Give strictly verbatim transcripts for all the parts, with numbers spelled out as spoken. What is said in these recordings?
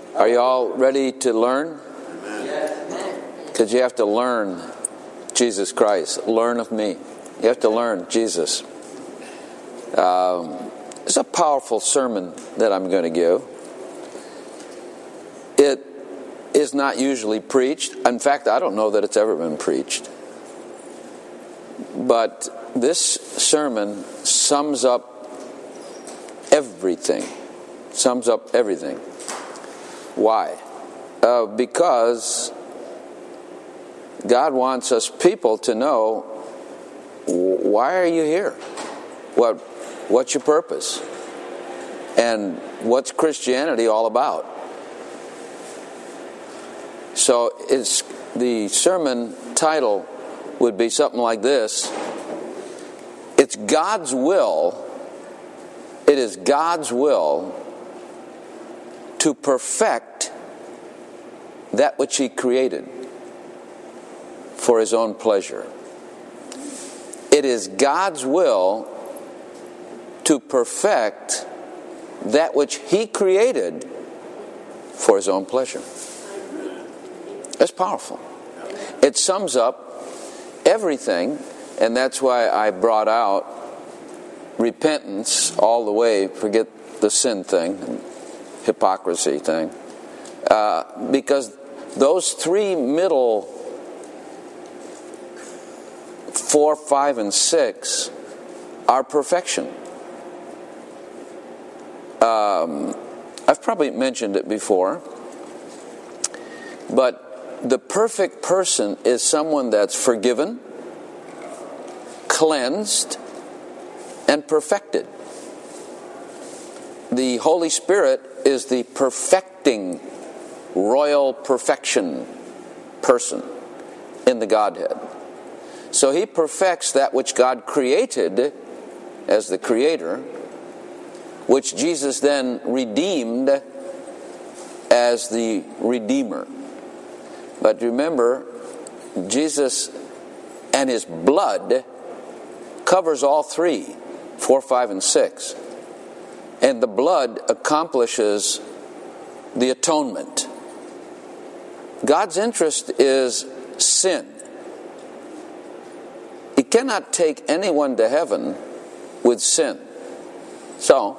Are you all ready to learn? Because you have to learn Jesus Christ. Learn of me. You have to learn Jesus. Um, it's a powerful sermon that I'm going to give. It is not usually preached. In fact, I don't know that it's ever been preached. But this sermon sums up everything. Sums up everything. Why? Uh, because God wants us people to know, why are you here? What, what's your purpose? And what's Christianity all about? So it's, the sermon title would be something like this. It's God's will, it is God's will to perfect that which He created for His own pleasure. It is God's will to perfect that which He created for His own pleasure. That's powerful. It sums up everything, and that's why I brought out repentance all the way, forget the sin thing, hypocrisy thing, uh, because those three middle, four, five, and six, are perfection. Um, I've probably mentioned it before, but the perfect person is someone that's forgiven, cleansed, and perfected. The Holy Spirit is the perfecting, royal perfection person in the Godhead. So He perfects that which God created as the Creator, which Jesus then redeemed as the Redeemer. But remember, Jesus and His blood covers all three, four, five, and six. And the blood accomplishes the atonement. God's interest is sin. He cannot take anyone to heaven with sin. So,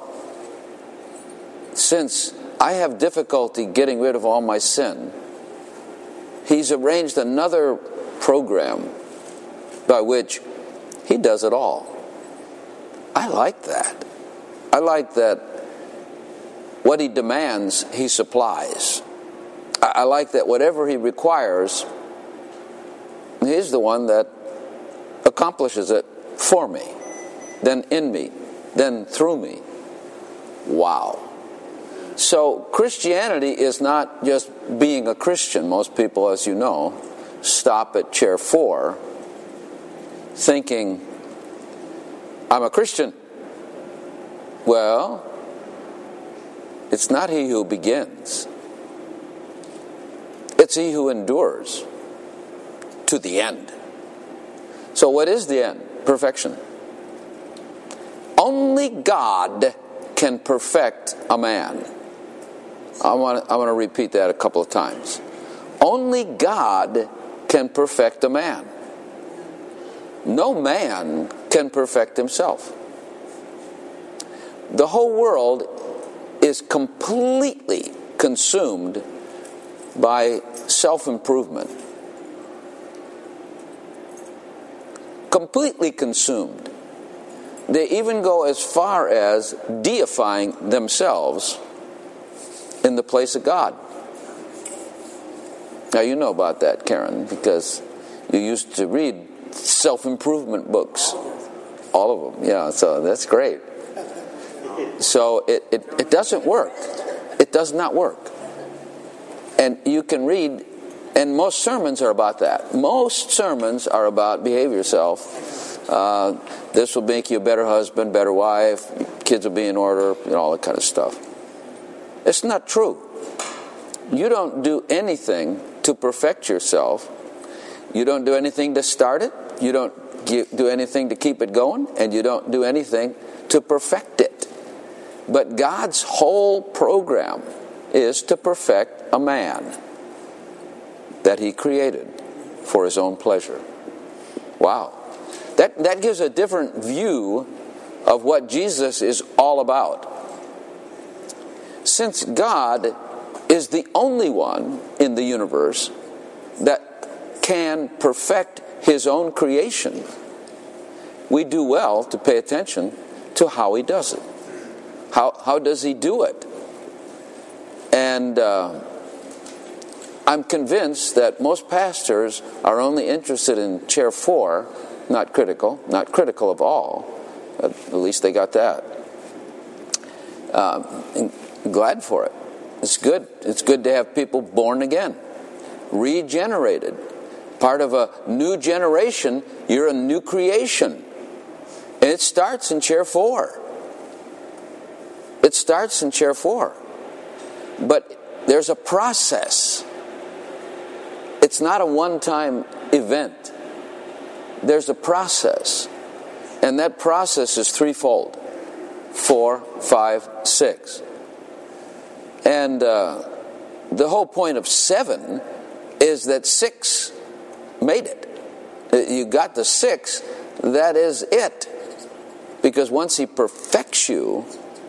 since I have difficulty getting rid of all my sin, He's arranged another program by which He does it all. I like that. I like that what He demands, He supplies. I like that whatever He requires, He's the one that accomplishes it for me, then in me, then through me. Wow. So Christianity is not just being a Christian. Most people, as you know, stop at chair four thinking, I'm a Christian. Well, it's not he who begins. It's he who endures to the end. So what is the end? Perfection. Only God can perfect a man. I want to, I want to repeat that a couple of times. Only God can perfect a man. No man can perfect himself. The whole world is completely consumed by self-improvement. Completely consumed. They even go as far as deifying themselves in the place of God. Now you know about that, Karen, because you used to read self-improvement books. All of them, yeah, so that's great. So it, it, it doesn't work. It does not work. And you can read, and most sermons are about that. Most sermons are about behave yourself. Uh, this will make you a better husband, better wife, kids will be in order, you know, all that kind of stuff. It's not true. You don't do anything to perfect yourself. You don't do anything to start it. You don't do anything to keep it going. And you don't do anything to perfect it. But God's whole program is to perfect a man that he created for his own pleasure. Wow. That, that gives a different view of what Jesus is all about. Since God is the only one in the universe that can perfect his own creation, we do well to pay attention to how he does it. How, how does he do it? And uh, I'm convinced that most pastors are only interested in chair four, not critical, not critical of all. At least they got that. Um, glad for it. It's good. It's good to have people born again, regenerated. Part of a new generation, you're a new creation. And it starts in chair four. It starts in chair four. But there's a process. It's not a one-time event. There's a process. And that process is threefold. Four, five, six. And uh, the whole point of seven is that six made it. You got the six, that is it. Because once he perfects you,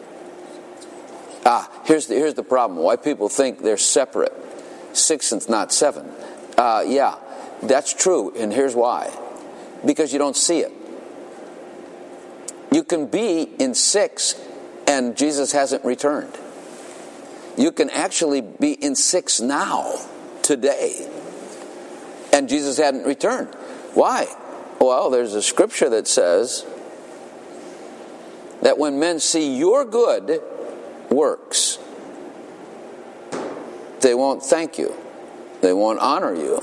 ah, here's the, here's the problem. Why people think they're separate. Six and not seven. Uh, yeah, that's true, and here's why. Because you don't see it. You can be in six and Jesus hasn't returned. You can actually be in six now, today, and Jesus hadn't returned. Why? Well, there's a scripture that says that when men see your good works, they won't thank you. They won't honor you.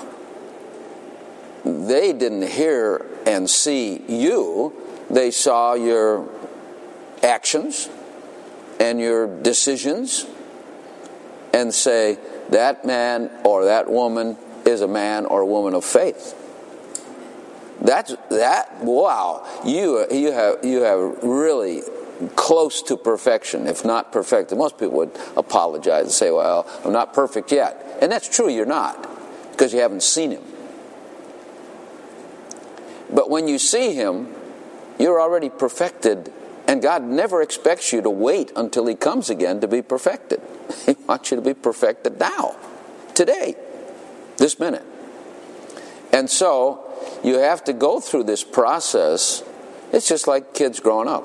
They didn't hear and see you. They saw your actions and your decisions and say, that man or that woman is a man or a woman of faith. That's that. Wow, you you have you have really close to perfection, if not perfect. Most people would apologize and say, "Well, I'm not perfect yet," and that's true. You're not, because you haven't seen him. But when you see him, you're already perfected, and God never expects you to wait until he comes again to be perfected. He wants you to be perfected now, today, this minute. And so you have to go through this process. It's just like kids growing up.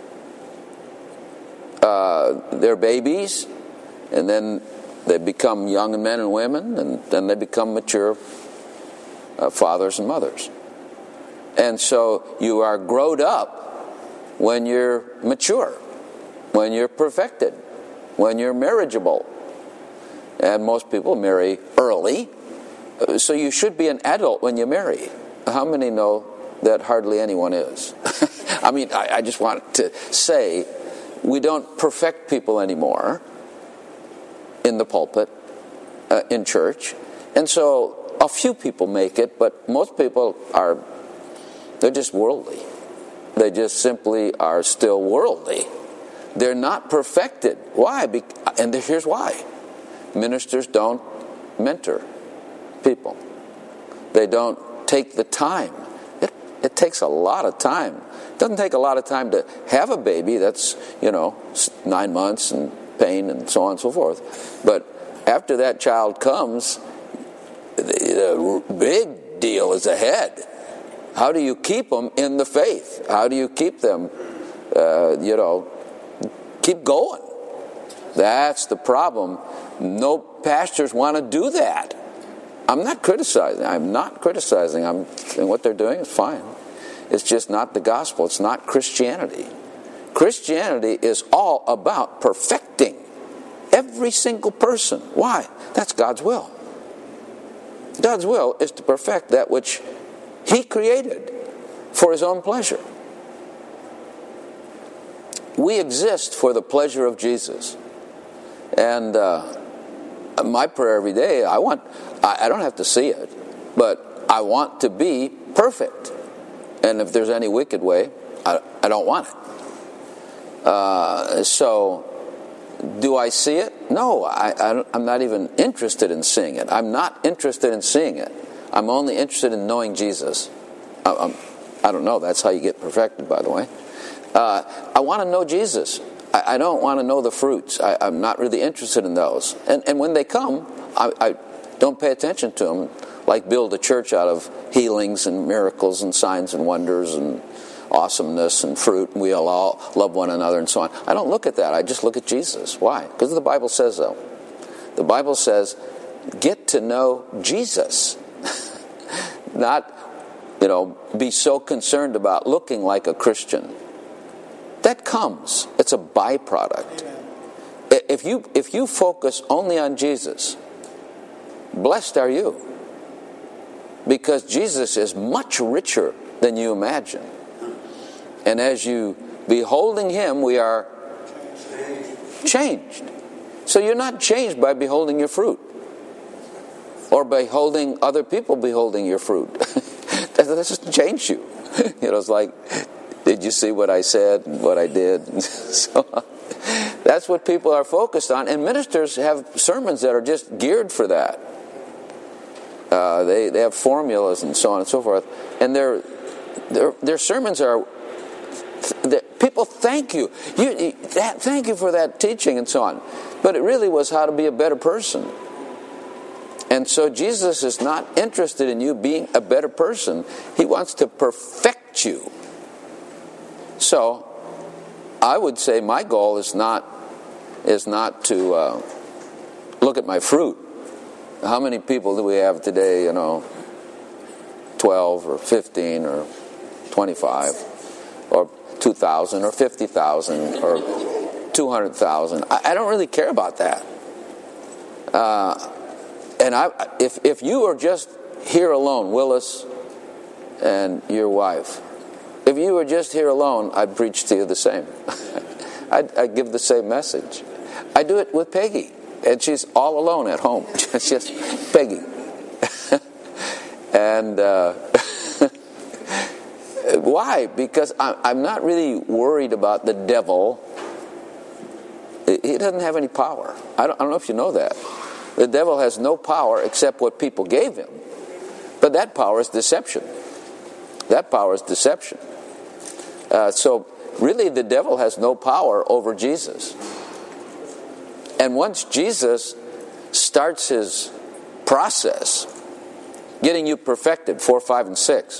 Uh, they're babies, and then they become young men and women, and then they become mature uh, fathers and mothers. And so you are growed up when you're mature, when you're perfected, when you're marriageable. And most people marry early, so you should be an adult when you marry. How many know that hardly anyone is? I mean, I, I just want to say, we don't perfect people anymore in the pulpit, uh, in church. And so a few people make it, but most people are, they're just worldly. They just simply are still worldly. They're not perfected. Why? Be- and here's why. Ministers don't mentor people. They don't take the time. It, it takes a lot of time. It doesn't take a lot of time to have a baby. That's, you know, nine months and pain and so on and so forth. But after that child comes, the, the big deal is ahead. How do you keep them in the faith? How do you keep them, uh, you know, keep going? That's the problem. No pastors want to do that. I'm not criticizing. I'm not criticizing. I'm and what they're doing is fine. It's just not the gospel. It's not Christianity. Christianity is all about perfecting every single person. Why? That's God's will. God's will is to perfect that which he created for his own pleasure. We exist for the pleasure of Jesus. And uh, my prayer every day, I want, I, I don't have to see it, but I want to be perfect. And if there's any wicked way, I, I don't want it. Uh, so Do I see it? No, I, I, I'm not even interested in seeing it. I'm not interested in seeing it. I'm only interested in knowing Jesus. I, I'm, I don't know. That's how you get perfected, by the way. Uh, I want to know Jesus. I, I don't want to know the fruits. I, I'm not really interested in those. And, and when they come, I, I don't pay attention to them, like build a church out of healings and miracles and signs and wonders and awesomeness and fruit, and we all love one another and so on. I don't look at that. I just look at Jesus. Why? Because the Bible says so. The Bible says, get to know Jesus. Not, you know, be so concerned about looking like a Christian. That comes. It's a byproduct. If you, if you focus only on Jesus, blessed are you. Because Jesus is much richer than you imagine. And as you beholding Him, we are changed. So you're not changed by beholding your fruit. Or beholding other people beholding your fruit. That doesn't change you. You know, it's like, did you see what I said and what I did? So that's what people are focused on. And ministers have sermons that are just geared for that. Uh, they, they have formulas and so on and so forth. And their, their, their sermons are... People thank you. you. Thank you for that teaching and so on. But it really was how to be a better person. And so Jesus is not interested in you being a better person. He wants to perfect you. So I would say my goal is not is not to uh, look at my fruit. How many people do we have today, you know, twelve or fifteen or twenty-five or two thousand or fifty thousand or two hundred thousand. I, I don't really care about that. Uh, and I, if if you are just here alone, Willis and your wife, if you were just here alone, I'd preach to you the same. I'd, I'd give the same message. I do it with Peggy, and she's all alone at home. It's just Peggy. And... Uh, Why? Because I'm not really worried about the devil. He doesn't have any power. I don't know if you know that. The devil has no power except what people gave him. But that power is deception. That power is deception. Uh, so really the devil has no power over Jesus. And once Jesus starts his process, getting you perfected, four, five, and six,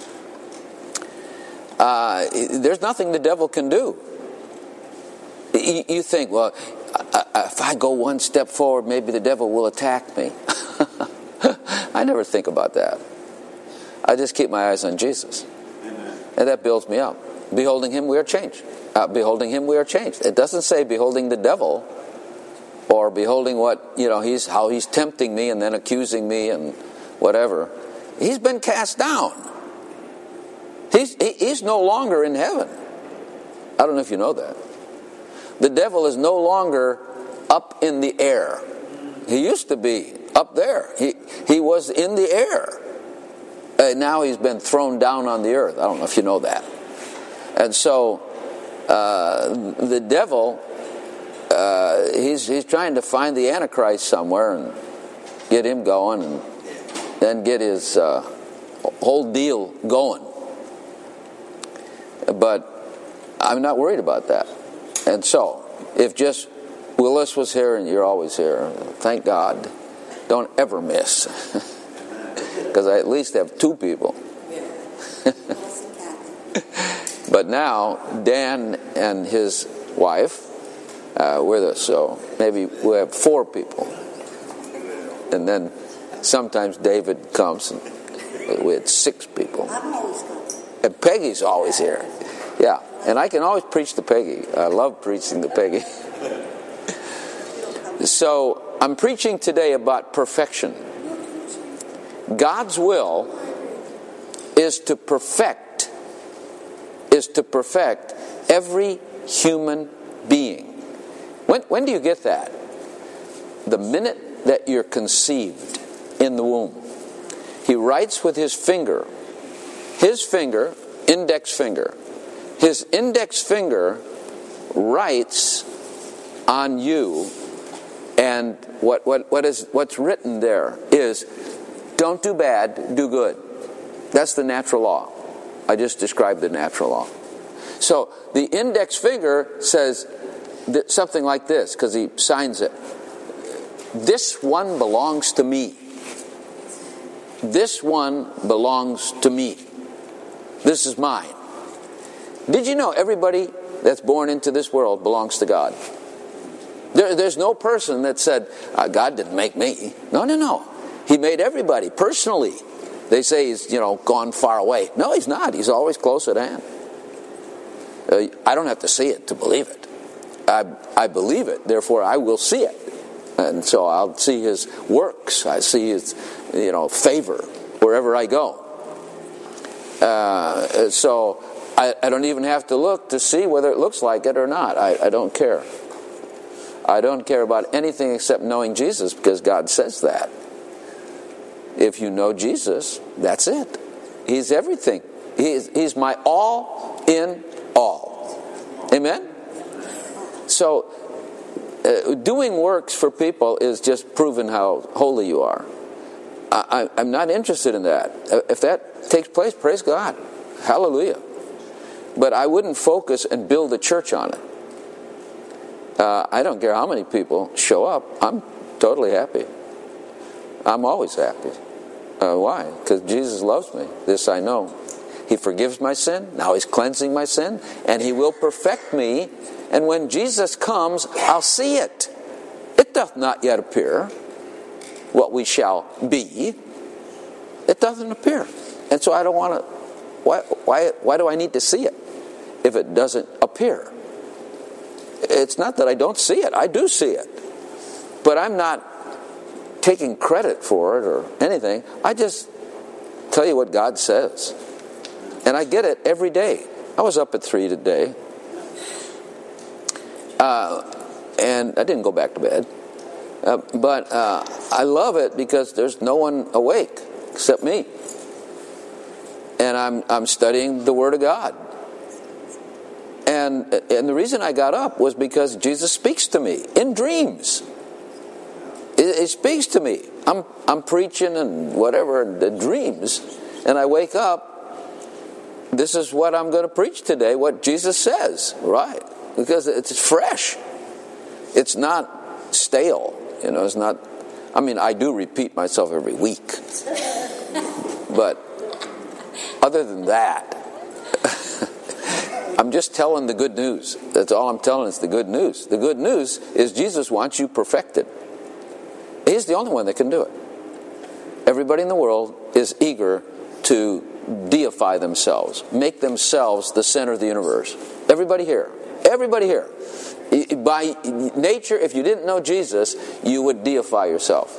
Uh, there's nothing the devil can do. You, you think, well, I, I, if I go one step forward, maybe the devil will attack me. I never think about that. I just keep my eyes on Jesus. Amen. And that builds me up. Beholding Him, we are changed. Uh, beholding Him, we are changed. It doesn't say beholding the devil or beholding what, you know, he's how he's tempting me and then accusing me and whatever. He's been cast down. He's, he's no longer in heaven. I don't know if you know that. The devil is no longer up in the air. He used to be up there. He, he was in the air. Uh, now he's been thrown down on the earth. I don't know if you know that. And so uh, the devil, uh, he's, he's trying to find the Antichrist somewhere and get him going and then get his uh, whole deal going. But I'm not worried about that. And so, if just Willis was here and you're always here, thank God, don't ever miss. Because I at least have two people. But now, Dan and his wife uh, with us, so maybe we have four people. And then sometimes David comes and we had six people. And Peggy's always here. Yeah, and I can always preach to Peggy. I love preaching to Peggy. So, I'm preaching today about perfection. God's will is to perfect, is to perfect every human being. When, when do you get that? The minute that you're conceived in the womb. He writes with his finger, his finger, index finger, his index finger writes on you, and what, what, what is, what's written there is, don't do bad, do good. That's the natural law. I just described the natural law. So the index finger says th- something like this, because he signs it. This one belongs to me. This one belongs to me. This is mine. Did you know everybody that's born into this world belongs to God? There, there's no person that said, uh, God didn't make me. No, no, no. He made everybody personally. They say he's, you know, gone far away. No, he's not. He's always close at hand. Uh, I don't have to see it to believe it. I, I believe it, therefore I will see it. And so I'll see his works. I see his, you know, favor wherever I go. Uh, so I, I don't even have to look to see whether it looks like it or not. I, I don't care. I don't care about anything except knowing Jesus, because God says that. If you know Jesus, that's it. He's everything. He's, he's my all in all. Amen? So, uh, doing works for people is just proving how holy you are. I, I, I'm not interested in that. If that takes place, praise God. Hallelujah. But I wouldn't focus and build a church on it. Uh, I don't care how many people show up. I'm totally happy. I'm always happy. Uh, why? Because Jesus loves me. This I know. He forgives my sin. Now he's cleansing my sin. And he will perfect me. And when Jesus comes, I'll see it. It doth not yet appear what we shall be. It doesn't appear. And so I don't want to... Why, why, why do I need to see it if it doesn't appear? It's not that I don't see it. I do see it. But I'm not taking credit for it or anything. I just tell you what God says. And I get it every day. I was up at three today. Uh, and I didn't go back to bed. Uh, but uh, I love it because there's no one awake except me. And I'm I'm studying the Word of God. And and the reason I got up was because Jesus speaks to me in dreams. He, he speaks to me. I'm I'm preaching and whatever, the dreams, and I wake up. This is what I'm going to preach today, what Jesus says, right? Because it's fresh. It's not stale. You know, it's not... I mean, I do repeat myself every week. But other than that, I'm just telling the good news. That's all I'm telling is the good news. The good news is Jesus wants you perfected. He's the only one that can do it. Everybody in the world is eager to deify themselves, make themselves the center of the universe. Everybody here. Everybody here. By nature, if you didn't know Jesus, you would deify yourself.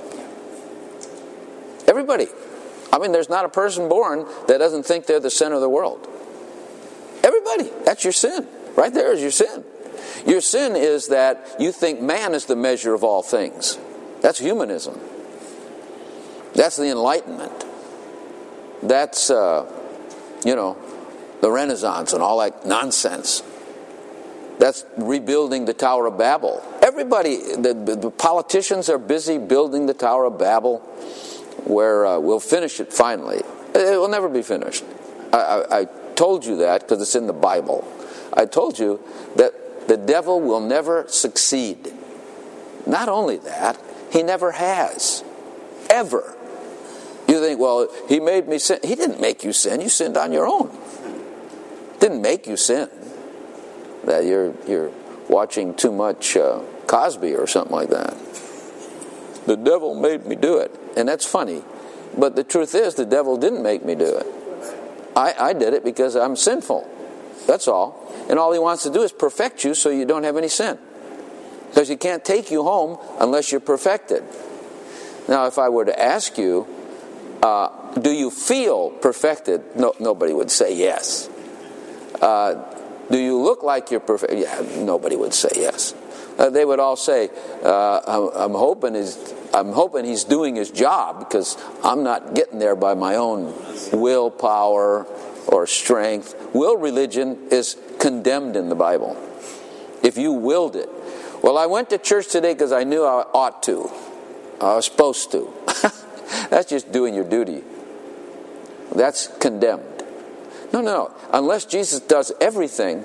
Everybody. I mean, there's not a person born that doesn't think they're the center of the world. Everybody. That's your sin. Right there is your sin. Your sin is that you think man is the measure of all things. That's humanism. That's the Enlightenment. That's, uh, you know, the Renaissance and all that nonsense. That's rebuilding the Tower of Babel. Everybody, the, the politicians are busy building the Tower of Babel, where uh, we'll finish it finally. It will never be finished. I, I, I told you that because it's in the Bible. I told you that the devil will never succeed. Not only that, he never has. Ever. You think, well, he made me sin. He didn't make you sin. You sinned on your own. Didn't make you sin. That you're you're watching too much uh, Cosby or something like that. The devil made me do it. And that's funny. But the truth is, the devil didn't make me do it. I, I did it because I'm sinful. That's all. And all he wants to do is perfect you so you don't have any sin. Because he can't take you home unless you're perfected. Now, if I were to ask you, uh, do you feel perfected? No, nobody would say yes. Uh, do you look like you're perfect? Yeah, nobody would say yes. Uh, they would all say, uh, I'm, I'm hoping he's, I'm hoping he's doing his job because I'm not getting there by my own willpower or strength. Will religion is condemned in the Bible. If you willed it. Well, I went to church today because I knew I ought to. I was supposed to. That's just doing your duty. That's condemned. No, no. Unless Jesus does everything,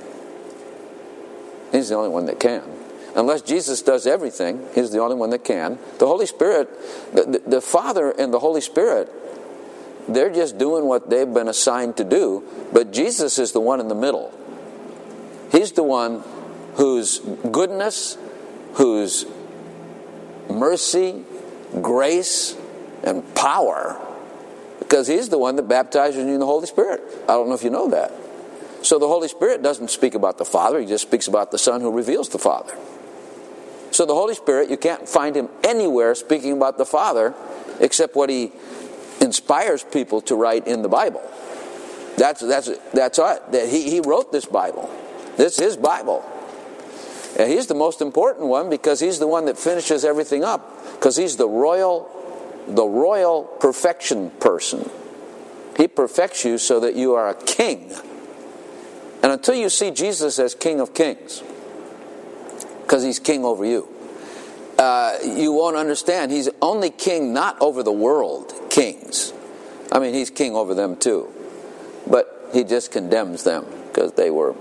He's the only one that can. Unless Jesus does everything, He's the only one that can. The Holy Spirit, the, the Father and the Holy Spirit, they're just doing what they've been assigned to do, but Jesus is the one in the middle. He's the one whose goodness, whose mercy, grace, and power, because He's the one that baptizes you in the Holy Spirit. I don't know if you know that. So the Holy Spirit doesn't speak about the Father, He just speaks about the Son who reveals the Father. So the Holy Spirit, you can't find Him anywhere speaking about the Father except what He inspires people to write in the Bible. That's that's that's it. That he, he wrote this Bible. This is His Bible. And He's the most important one because He's the one that finishes everything up. Because He's the royal, the royal perfection person. He perfects you so that you are a king. And until you see Jesus as King of Kings, because He's king over you, uh, you won't understand. He's only king not over the world kings. I mean, He's king over them too. But He just condemns them because they were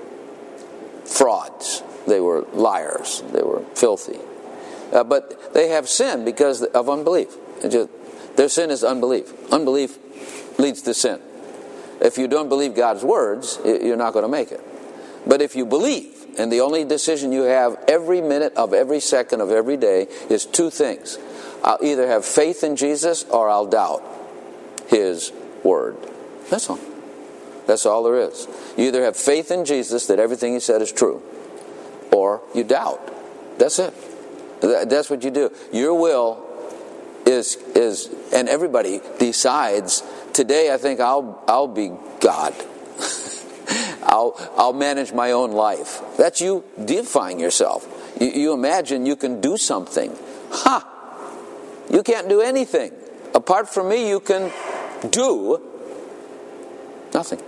frauds. They were liars. They were filthy. Uh, but they have sin because of unbelief. It just, their sin is unbelief. Unbelief leads to sin. If you don't believe God's words, you're not going to make it. But if you believe, and the only decision you have every minute of every second of every day is two things. I'll either have faith in Jesus or I'll doubt His word. That's all. That's all there is. You either have faith in Jesus that everything He said is true, or you doubt. That's it. That's what you do. Your will is is, and everybody decides. Today, I think I'll I'll be God. I'll I'll manage my own life. That's you deifying yourself. You, you imagine you can do something. Ha! Huh. You can't do anything. Apart from me, you can do nothing.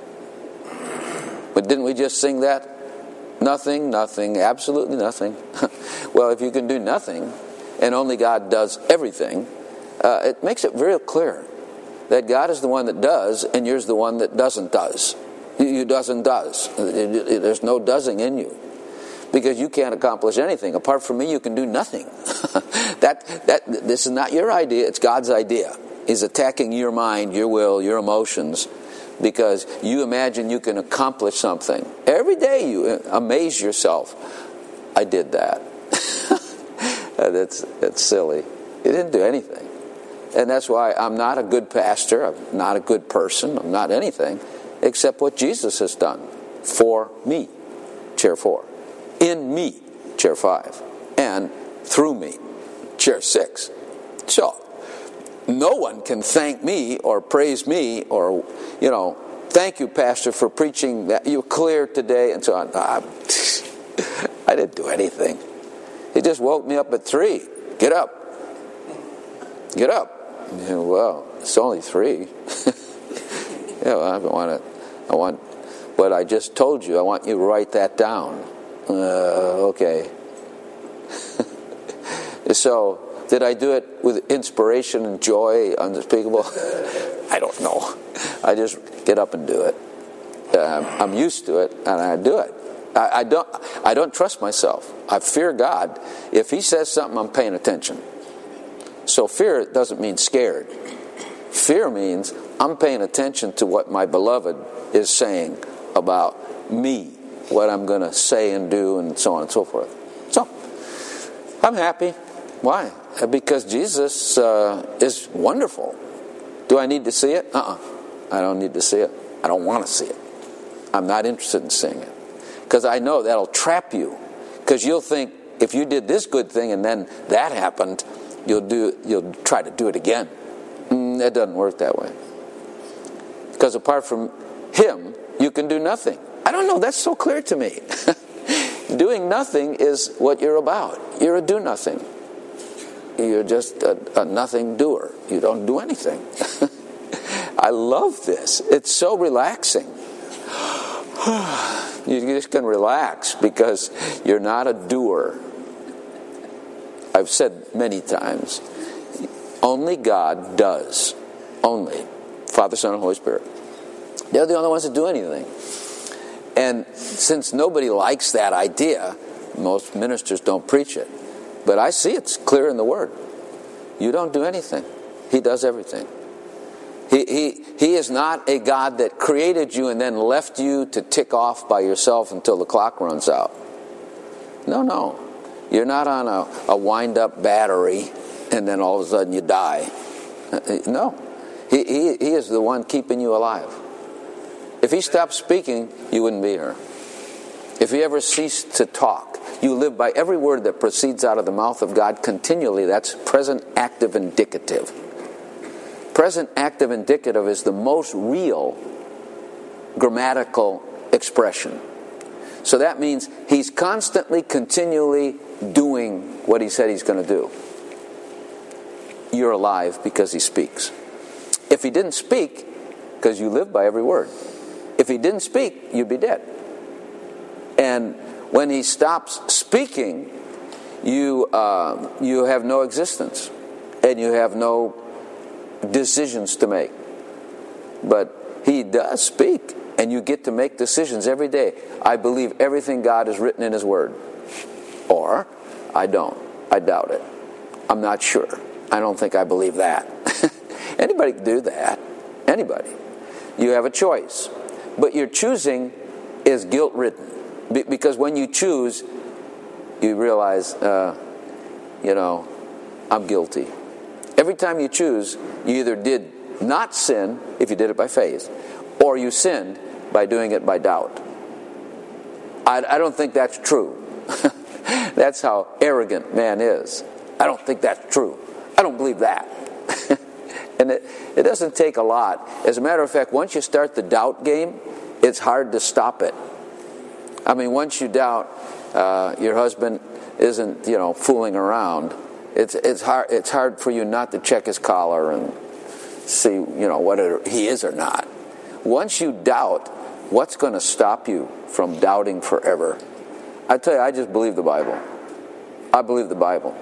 But didn't we just sing that? Nothing, nothing, absolutely nothing. Well, if you can do nothing, and only God does everything, uh, it makes it very clear that God is the one that does, and you're the one that doesn't does. You doesn't does. There's no doesing in you. Because you can't accomplish anything. Apart from me, you can do nothing. that that This is not your idea, it's God's idea. He's attacking your mind, your will, your emotions, because you imagine you can accomplish something. Every day you amaze yourself. I did that. that's, that's silly. You didn't do anything. And that's why I'm not a good pastor, I'm not a good person, I'm not anything, except what Jesus has done for me, chair four. In me, chair five. And through me, chair six. So, no one can thank me or praise me or, you know, thank you, Pastor, for preaching that you were clear today and so on. I, I didn't do anything. He just woke me up at three. Get up. Get up. Yeah, well, it's only three. Yeah, well, I want to. I want what I just told you. I want you to write that down. Uh, okay. So, did I do it with inspiration and joy unspeakable? I don't know. I just get up and do it. Uh, I'm used to it, and I do it. I, I don't. I don't trust myself. I fear God. If He says something, I'm paying attention. So fear doesn't mean scared. Fear means I'm paying attention to what my beloved is saying about me, what I'm going to say and do, and so on and so forth. So, I'm happy. Why? Because Jesus uh, is wonderful. Do I need to see it? Uh-uh. I don't need to see it. I don't want to see it. I'm not interested in seeing it. Because I know that'll trap you. Because you'll think, if you did this good thing and then that happened, you'll do. You'll try to do it again. Mm, that doesn't work that way. Because apart from Him, you can do nothing. I don't know, that's so clear to me. Doing nothing is what you're about. You're a do-nothing. You're just a, a nothing doer. You don't do anything. I love this. It's so relaxing. You just can relax because you're not a doer. I've said many times, only God does. Only. Father, Son, and Holy Spirit. They're the only ones that do anything. And since nobody likes that idea, most ministers don't preach it. But I see it's clear in the Word. You don't do anything. He does everything. He, he, he is not a God that created you and then left you to tick off by yourself until the clock runs out. No, no. You're not on a, a wind-up battery and then all of a sudden you die. No. He, he, he is the one keeping you alive. If he stopped speaking, you wouldn't be here. If he ever ceased to talk, you live by every word that proceeds out of the mouth of God continually. That's present active indicative. Present active indicative is the most real grammatical expression. So that means he's constantly, continually doing what he said he's going to do. You're alive because he speaks. If he didn't speak, because you live by every word. If he didn't speak, you'd be dead. And when he stops speaking, you uh, you have no existence, and you have no decisions to make. But he does speak, and you get to make decisions every day. I believe everything God has written in his word. Or, I don't. I doubt it. I'm not sure. I don't think I believe that. Anybody can do that. Anybody. You have a choice. But your choosing is guilt-ridden. Be- because when you choose, you realize, uh, you know, I'm guilty. Every time you choose, you either did not sin, if you did it by faith, or you sinned by doing it by doubt. I, I don't think that's true. That's how arrogant man is. I don't think that's true. I don't believe that. And it, it doesn't take a lot. As a matter of fact, once you start the doubt game, it's hard to stop it. I mean, once you doubt uh, your husband isn't, you know, fooling around, it's it's hard it's hard for you not to check his collar and see, you know, whether he is or not. Once you doubt, what's going to stop you from doubting forever? I tell you, I just believe the Bible. I believe the Bible.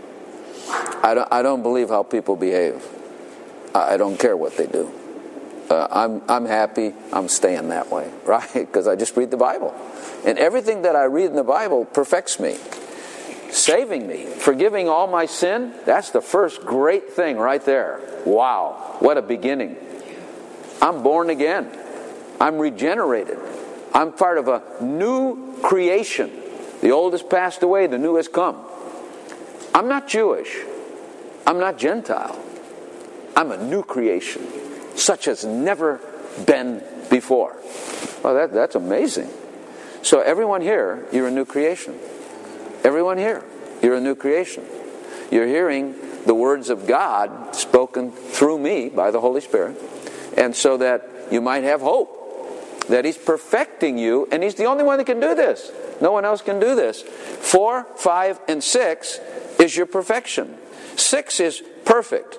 I don't, I don't believe how people behave. I don't care what they do. Uh, I'm I'm happy. I'm staying that way, right? Because I just read the Bible, and everything that I read in the Bible perfects me, saving me, forgiving all my sin. That's the first great thing right there. Wow, what a beginning! I'm born again. I'm regenerated. I'm part of a new creation. The old has passed away. The new has come. I'm not Jewish. I'm not Gentile. I'm a new creation, such as never been before. Well, that, that's amazing. So everyone here, you're a new creation. Everyone here, you're a new creation. You're hearing the words of God spoken through me by the Holy Spirit, and so that you might have hope that he's perfecting you, and he's the only one that can do this. No one else can do this. Four, five, and six is your perfection. Six is perfect.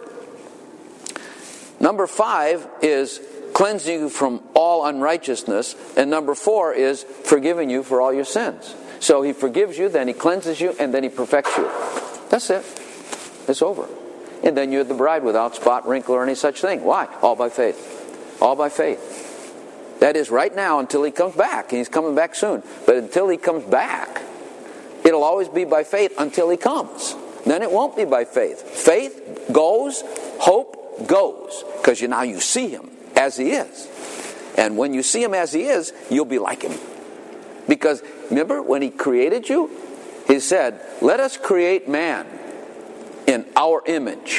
Number five is cleansing you from all unrighteousness. And number four is forgiving you for all your sins. So he forgives you, then he cleanses you, and then he perfects you. That's it. It's over. And then you're the bride without spot, wrinkle, or any such thing. Why? All by faith. All by faith. That is right now until he comes back. And he's coming back soon. But until he comes back, it'll always be by faith until he comes. Then it won't be by faith. Faith goes, hope goes, because you now you see him as he is. And when you see him as he is, you'll be like him. Because remember when he created you, he said, let us create man in our image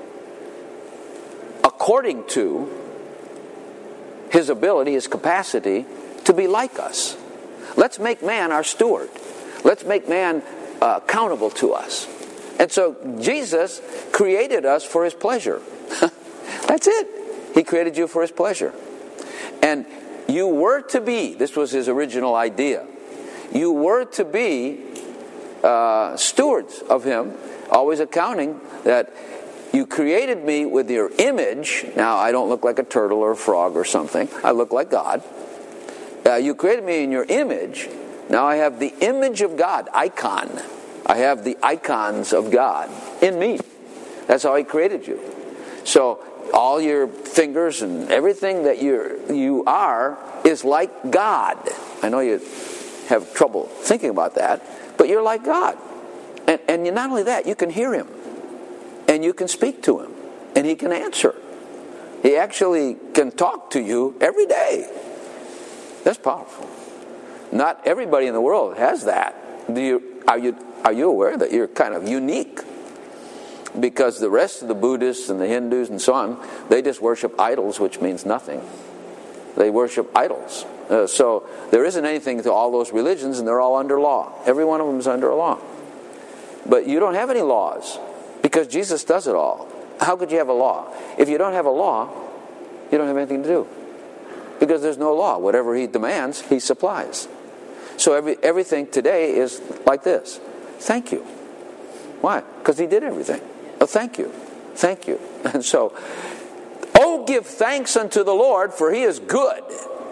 according to his ability, his capacity to be like us. Let's make man our steward. Let's make man uh, accountable to us. And so Jesus created us for his pleasure. That's it. He created you for his pleasure. And you were to be, this was his original idea, you were to be uh, stewards of him, always accounting that you created me with your image. Now, I don't look like a turtle or a frog or something. I look like God. Uh, you created me in your image. Now I have the image of God, icon. I have the icons of God in me. That's how He created you. So all your fingers and everything that you you are is like God. I know you have trouble thinking about that, but you're like God. And, and you, not only that, you can hear Him. And you can speak to Him. And He can answer. He actually can talk to you every day. That's powerful. Not everybody in the world has that. Do you, are you, are you aware that you're kind of unique? Because the rest of the Buddhists and the Hindus and so on, they just worship idols, which means nothing. They worship idols. Uh, so there isn't anything to all those religions, and they're all under law. Every one of them is under a law. But you don't have any laws, because Jesus does it all. How could you have a law? If you don't have a law, you don't have anything to do. Because there's no law. Whatever He demands, He supplies. So every, everything today is like this. Thank you. Why? Because He did everything. Oh, thank you. Thank you. And so, oh, give thanks unto the Lord, for He is good.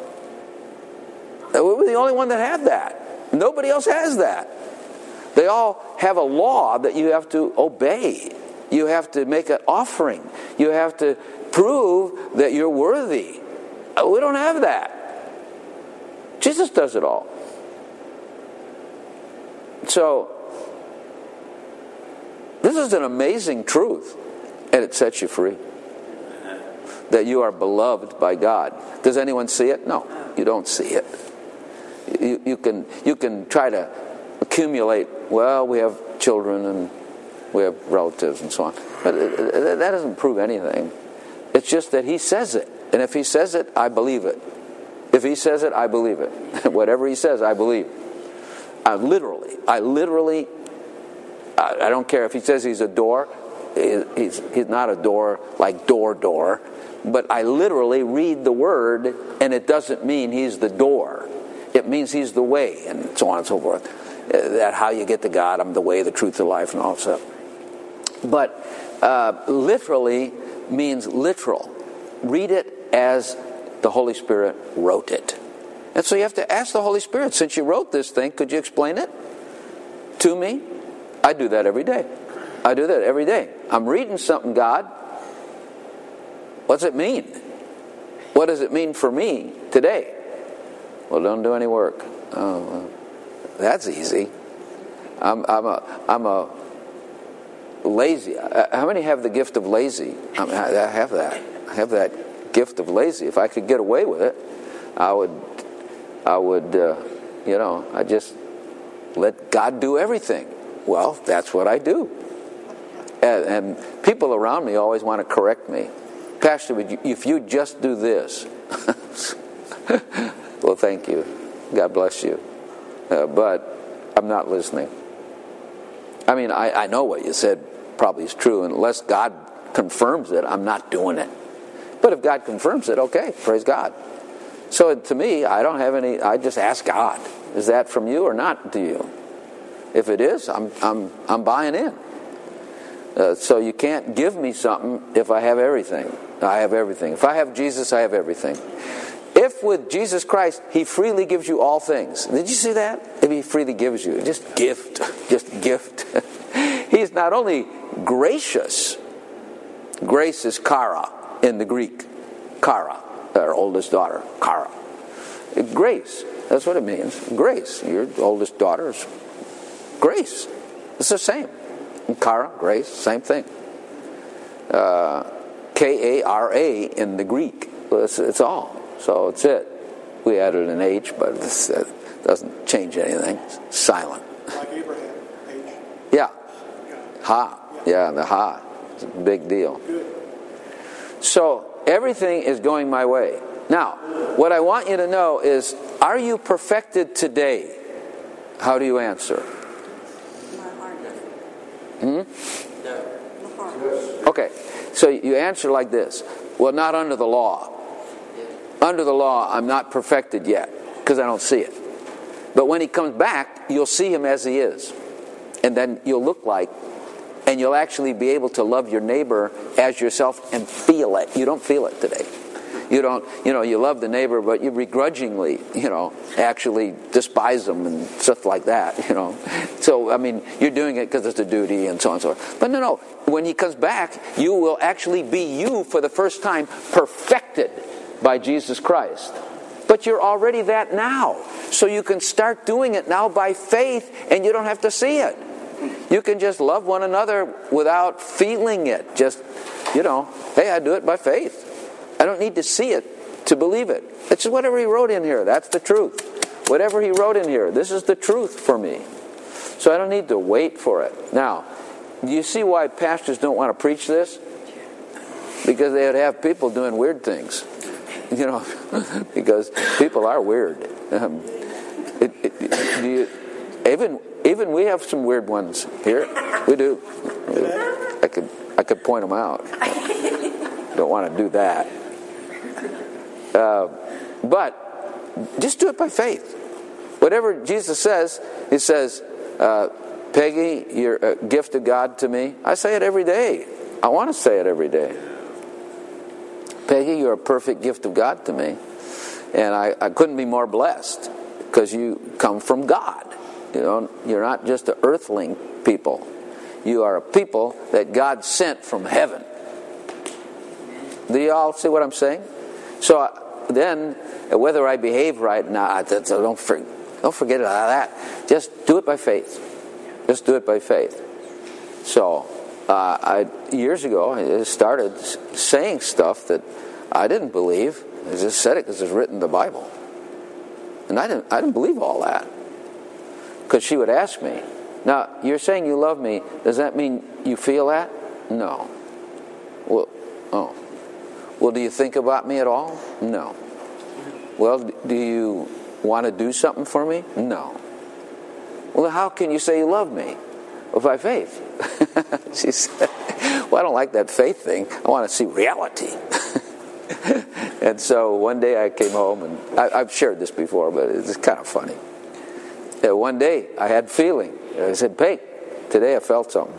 We're the only one that have that. Nobody else has that. They all have a law that you have to obey. You have to make an offering. You have to prove that you're worthy. We don't have that. Jesus does it all. So, this is an amazing truth, and it sets you free. That you are beloved by God. Does anyone see it? No, you don't see it. You, you can you can try to accumulate, well, we have children and we have relatives and so on. But that doesn't prove anything. It's just that He says it. And if He says it, I believe it. If He says it, I believe it. Whatever He says, I believe. I literally, I literally, I, I don't care if He says He's a door. He's, he's not a door like door, door. But I literally read the Word, and it doesn't mean He's the door. It means He's the way, and so on and so forth. That how you get to God, I'm the way, the truth, the life, and all that stuff. But uh, literally means literal. Read it as the Holy Spirit wrote it. And so you have to ask the Holy Spirit, since you wrote this thing, could you explain it to me? I do that every day. I do that every day. I'm reading something, God. What's it mean? What does it mean for me today? Well, don't do any work. Oh, well, that's easy. I'm, I'm a, I'm a lazy. How many have the gift of lazy? I mean, I have that. I have that gift of lazy. If I could get away with it, I would. I would. Uh, you know, I just let God do everything. Well, that's what I do. And, and people around me always want to correct me. Pastor, would you, if you just do this. Well, thank you. God bless you. Uh, but I'm not listening. I mean, I, I know what you said probably is true. And unless God confirms it, I'm not doing it. But if God confirms it, okay, praise God. So to me, I don't have any, I just ask God, is that from you or not to you? If it is, I'm I'm I'm buying in. Uh, so you can't give me something if I have everything. I have everything. If I have Jesus, I have everything. If with Jesus Christ, He freely gives you all things. Did you see that? If He freely gives you, just gift, just gift. He's not only gracious. Grace is kara in the Greek. Kara, our oldest daughter, kara. Grace, that's what it means. Grace, your oldest daughter is grace. It's the same. Kara, grace, same thing. Uh, K A R A in the Greek. It's, it's all. So it's it. We added an H, but it doesn't change anything. It's silent. Like Abraham, H. Yeah. Ha. Yeah, the ha. It's a big deal. So everything is going my way. Now, what I want you to know is, are you perfected today? How do you answer? Hmm? Okay, so you answer like this. Well, not under the law. Under the law, I'm not perfected yet, because I don't see it. But when He comes back, you'll see Him as He is. And then you'll look like, and you'll actually be able to love your neighbor as yourself and feel it. You don't feel it today. You don't, you know, you love the neighbor, but you begrudgingly, you know, actually despise them and stuff like that, you know. So, I mean, you're doing it because it's a duty and so on and so forth. But no, no, when he comes back, you will actually be you for the first time, perfected by Jesus Christ. But you're already that now. So you can start doing it now by faith, and you don't have to see it. You can just love one another without feeling it. Just, you know, hey, I do it by faith. I don't need to see it to believe it. It's just whatever he wrote in here. That's the truth. Whatever he wrote in here, this is the truth for me. So I don't need to wait for it. Now, do you see why pastors don't want to preach this? Because they would have people doing weird things. You know, because people are weird. Um, it, it, do you, even even we have some weird ones here. We do. I could I could point them out. Don't want to do that. Uh, but just do it by faith. Whatever Jesus says, he says, uh, Peggy, you're a gift of God to me. I say it every day. I want to say it every day. Peggy, you're a perfect gift of God to me. And I, I couldn't be more blessed because you come from God. You know, you're not just an earthling people. You are a people that God sent from heaven. Do you all see what I'm saying? So uh, then, whether I behave right or not, don't, for, don't forget about that. Just do it by faith. Just do it by faith. So, uh, I, years ago, I started saying stuff that I didn't believe. I just said it because it's written in the Bible. And I didn't, I didn't believe all that. Because she would ask me, now, you're saying you love me. Does that mean you feel that? No. Well, oh. Well, do you think about me at all? No. Well, do you want to do something for me? No. Well, how can you say you love me? Well, by faith. She said, well, I don't like that faith thing. I want to see reality. And so one day I came home, and I, I've shared this before, but it's kind of funny. Uh, one day I had feeling. I said, Peg, today I felt something.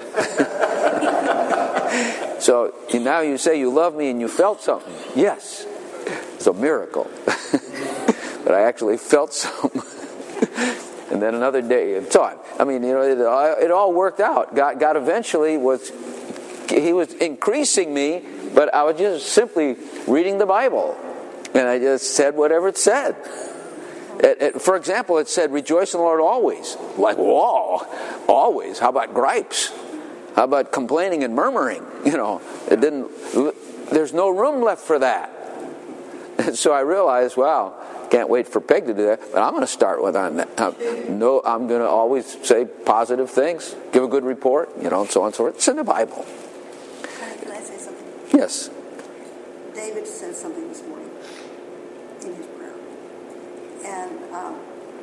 So now you say you love me and you felt something. Yes. It's a miracle. But I actually felt something. And then another day and so on. I mean, you know, it, it all worked out. God, God eventually was, he was increasing me, but I was just simply reading the Bible. And I just said whatever it said. It, it, for example, it said, rejoice in the Lord always. Like, whoa, always? How about gripes? How about complaining and murmuring? You know, it didn't, there's no room left for that. And so I realized, wow, can't wait for Peg to do that, but I'm going to start with on that. Uh, no, I'm going to always say positive things, give a good report, you know, and so on and so forth. It's in the Bible. Can I say something? Yes. David said something this morning in his prayer, and um,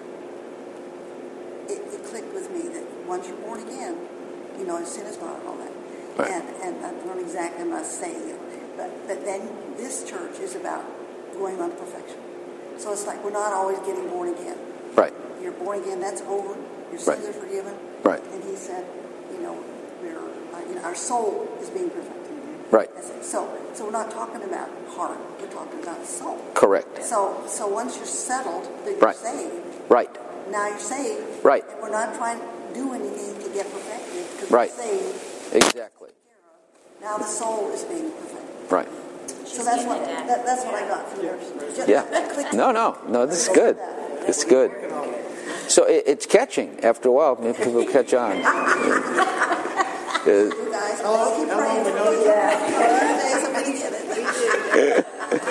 it, it clicked with me that once you're born again, you know, sin is gone and all that. Right. And, and I don't exactly, I'm not saying it, but, but then this church is about going on to perfection. So it's like we're not always getting born again. Right. You're born again, that's over. Your sins Right. are forgiven. Right. And he said, you know, we're, uh, you know, our soul is being perfected. Right. That's it. So, so we're not talking about heart. We're talking about soul. Correct. So, so once you're settled, that you're Right. saved. Right. Now you're saved. Right. And we're not trying to do anything to get perfected because Right. we're saved. Exactly. Now the soul is being perfected. Right. So that's what that, that's what I got from yours. Just Yeah. click- No, no, no. This is good. It's good. So it, it's catching. After a while, maybe people catch on. Uh, You guys, oh, keep praying for me. Yeah. Somebody get it.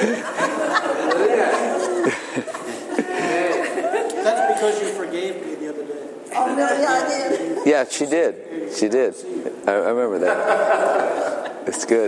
That's because you forgave me the other day. Oh, no, yeah, I did. yeah, she did. She did. I, I remember that. It's good.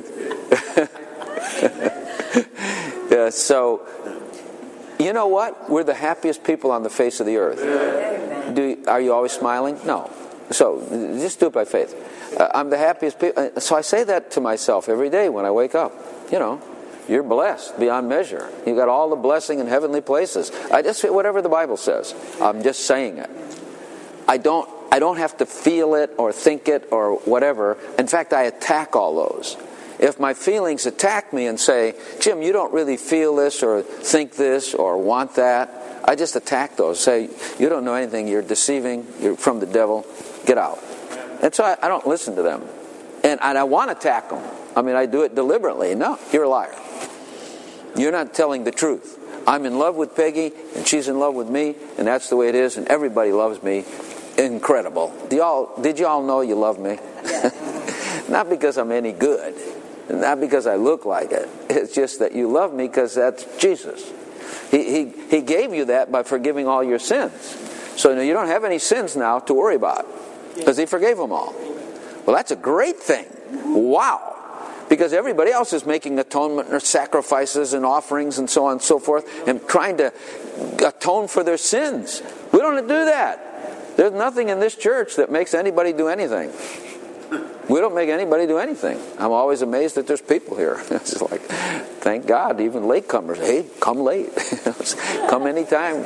Yeah, so, you know what? We're the happiest people on the face of the earth. Do, are you always smiling? No. So, just do it by faith. Uh, I'm the happiest people. So I say that to myself every day when I wake up. You know, you're blessed beyond measure. You got all the blessing in heavenly places. I just say whatever the Bible says. I'm just saying it. I don't. I don't have to feel it or think it or whatever. In fact, I attack all those. If my feelings attack me and say, Jim, you don't really feel this or think this or want that, I just attack those. Say, you don't know anything. You're deceiving. You're from the devil. Get out. And so I, I don't listen to them. And, and I want to attack them. I mean, I do it deliberately. No, you're a liar. You're not telling the truth. I'm in love with Peggy, and she's in love with me, and that's the way it is, and everybody loves me. Incredible. Do y'all, did y'all know you love me? Not because I'm any good. Not because I look like it. It's just that you love me because that's Jesus. He, he, he gave you that by forgiving all your sins. So you don't have any sins now to worry about because He forgave them all. Well, that's a great thing. Wow. Because everybody else is making atonement or sacrifices and offerings and so on and so forth and trying to atone for their sins. We don't do that. There's nothing in this church that makes anybody do anything. We don't make anybody do anything. I'm always amazed that there's people here. It's like, thank God, even latecomers. Hey, come late. Come anytime.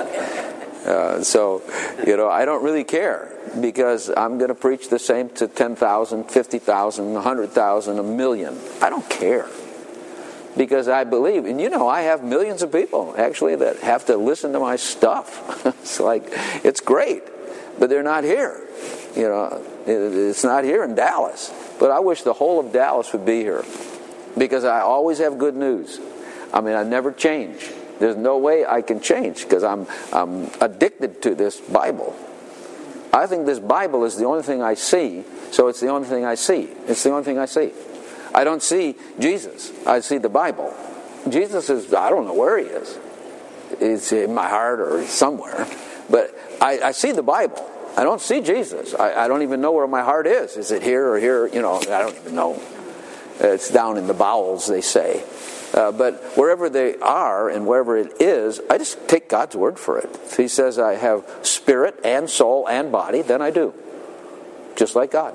Uh, so, you know, I don't really care because I'm going to preach the same to ten thousand, fifty thousand, one hundred thousand, a million. I don't care because I believe, and you know, I have millions of people actually that have to listen to my stuff. It's like, it's great, but they're not here. You know, it's not here in Dallas. But I wish the whole of Dallas would be here because I always have good news. I mean, I never change. There's no way I can change because I'm I'm addicted to this Bible. I think this Bible is the only thing I see, so it's the only thing I see. It's the only thing I see. I don't see Jesus. I see the Bible. Jesus is, I don't know where He is. It's in my heart or somewhere. But I, I see the Bible. I don't see Jesus. I, I don't even know where my heart is. Is it here or here? You know, I don't even know. It's down in the bowels, they say. Uh, but wherever they are and wherever it is, I just take God's word for it. If He says I have spirit and soul and body, then I do. Just like God.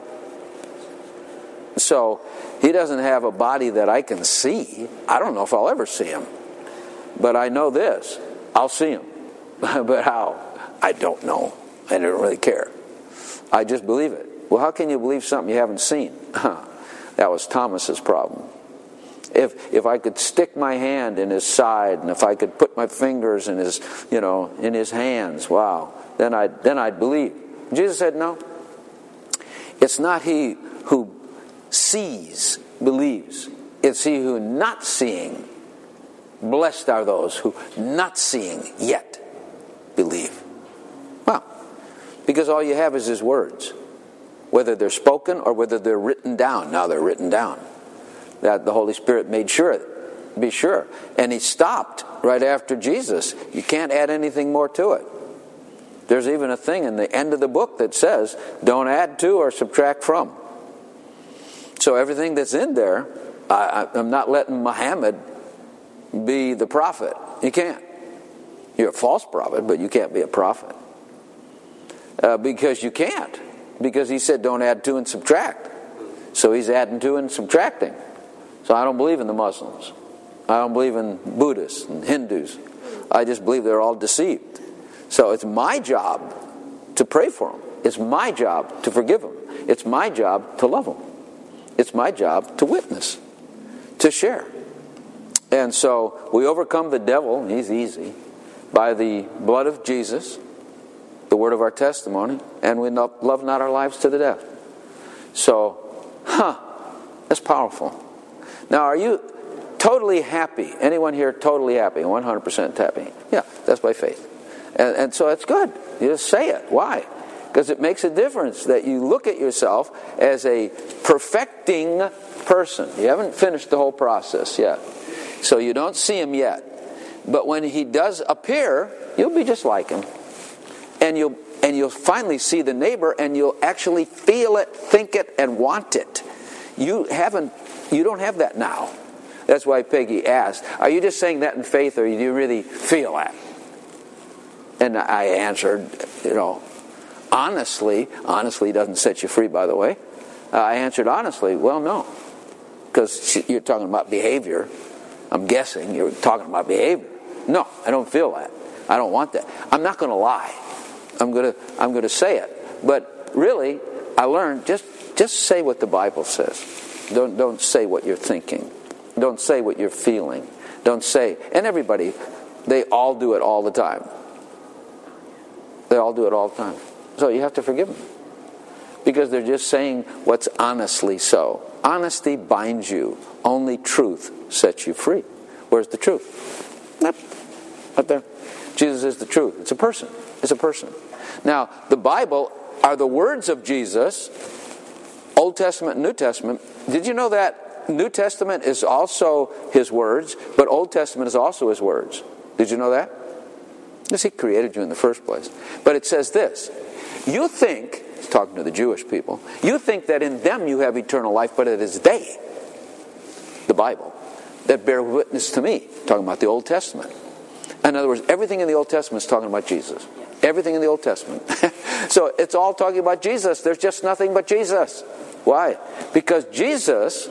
So He doesn't have a body that I can see. I don't know if I'll ever see Him. But I know this. I'll see Him. But how? I don't know. I don't really care. I just believe it. Well, how can you believe something you haven't seen? That was Thomas's problem. If if I could stick my hand in His side, and if I could put my fingers in His, you know, in His hands, wow, then I then I'd believe. Jesus said, no. It's not he who sees believes. It's he who not seeing. Blessed are those who not seeing yet believe. Well, because all you have is His words, whether they're spoken or whether they're written down. Now they're written down. That the Holy Spirit made sure, be sure. And He stopped right after Jesus. You can't add anything more to it. There's even a thing in the end of the book that says, don't add to or subtract from. So everything that's in there, I, I'm not letting Muhammad be the prophet. You can't. You're a false prophet, but you can't be a prophet. Uh, because you can't. Because He said don't add to and subtract. So He's adding to and subtracting. So I don't believe in the Muslims. I don't believe in Buddhists and Hindus. I just believe they're all deceived. So it's my job to pray for them. It's my job to forgive them. It's my job to love them. It's my job to witness, to share. And so we overcome the devil, he's easy, by the blood of Jesus, the word of our testimony, and we love not our lives to the death. So, huh, that's powerful. Now, are you totally happy? Anyone here totally happy, one hundred percent happy? Yeah, that's by faith. And, and so it's good. You just say it. Why? Because it makes a difference that you look at yourself as a perfecting person. You haven't finished the whole process yet. So you don't see Him yet. But when He does appear, you'll be just like Him. And you'll, and you'll finally see the neighbor, and you'll actually feel it, think it, and want it. You haven't, you don't have that now. That's why Peggy asked, are you just saying that in faith, or do you really feel that? And I answered, you know, honestly, honestly doesn't set you free, by the way. Uh, I answered honestly, well, no. Because you're talking about behavior. I'm guessing you're talking about behavior. No, I don't feel that. I don't want that. I'm not going to lie. I'm going to I'm going to say it. But really, I learned just just say what the Bible says. Don't, don't say what you're thinking. Don't say what you're feeling. Don't say, and everybody, they all do it all the time. They all do it all the time. So you have to forgive them. Because they're just saying what's honestly so. Honesty binds you. Only truth sets you free. Where's the truth? Nope. Right there. Jesus is the truth. It's a person. It's a person. Now, the Bible are the words of Jesus, Old Testament and New Testament. Did you know that New Testament is also His words, but Old Testament is also His words? Did you know that? Because He created you in the first place. But it says this. You think, He's talking to the Jewish people, you think that in them you have eternal life, but it is they, the Bible, that bear witness to me. Talking about the Old Testament. In other words, everything in the Old Testament is talking about Jesus. Everything in the Old Testament. So it's all talking about Jesus. There's just nothing but Jesus. Why? Because Jesus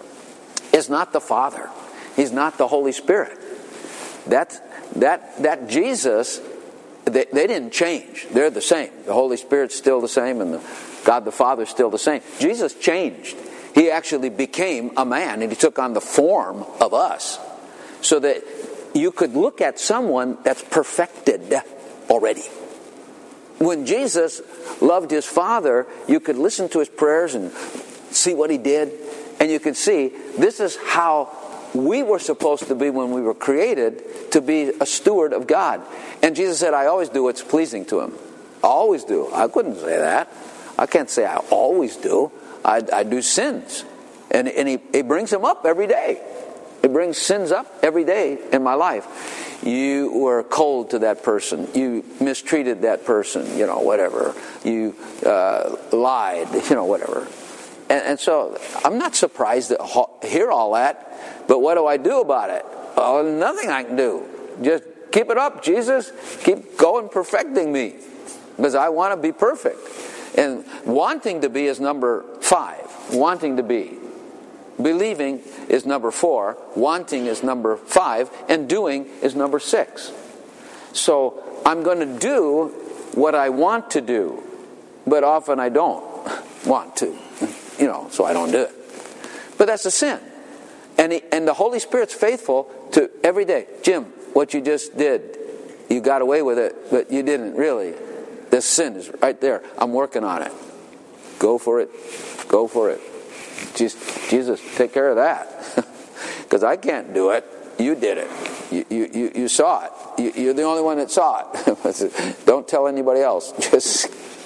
is not the Father. He's not the Holy Spirit. That, that, that Jesus, they, they didn't change. They're the same. The Holy Spirit's still the same, and the God the Father's still the same. Jesus changed. He actually became a man, and He took on the form of us. So that you could look at someone that's perfected already. When Jesus loved His Father, you could listen to His prayers and see what He did. And you could see, this is how we were supposed to be when we were created, to be a steward of God. And Jesus said, I always do what's pleasing to Him. I always do. I couldn't say that. I can't say I always do. I, I do sins. And, and he, he brings them up every day. He brings sins up every day in my life. You were cold to that person. You mistreated that person, you know, whatever. You uh, lied, you know, whatever. And, and so I'm not surprised to hear all that. But what do I do about it? Oh, nothing I can do. Just keep it up, Jesus. Keep going perfecting me. Because I want to be perfect. And wanting to be is number five. Wanting to be. Believing is number four, wanting is number five, and doing is number six. So I'm going to do what I want to do, but often I don't want to, you know, so I don't do it. But that's a sin. And, he, and the Holy Spirit's faithful to every day. Jim, what you just did, you got away with it, but you didn't really. This sin is right there. I'm working on it. Go for it. Go for it. Jesus, take care of that. Because I can't do it. You did it. You, you, you, you saw it. You, you're the only one that saw it. Don't tell anybody else. Just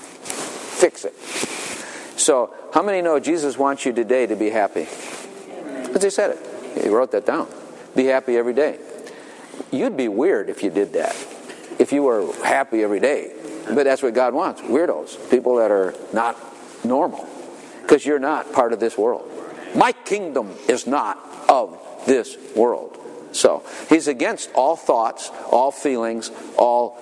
fix it. So, how many know Jesus wants you today to be happy? Because He said it. He wrote that down. Be happy every day. You'd be weird if you did that. If you were happy every day. But that's what God wants. Weirdos. People that are not normal. Because you're not part of this world. My kingdom is not of this world. So, He's against all thoughts, all feelings, all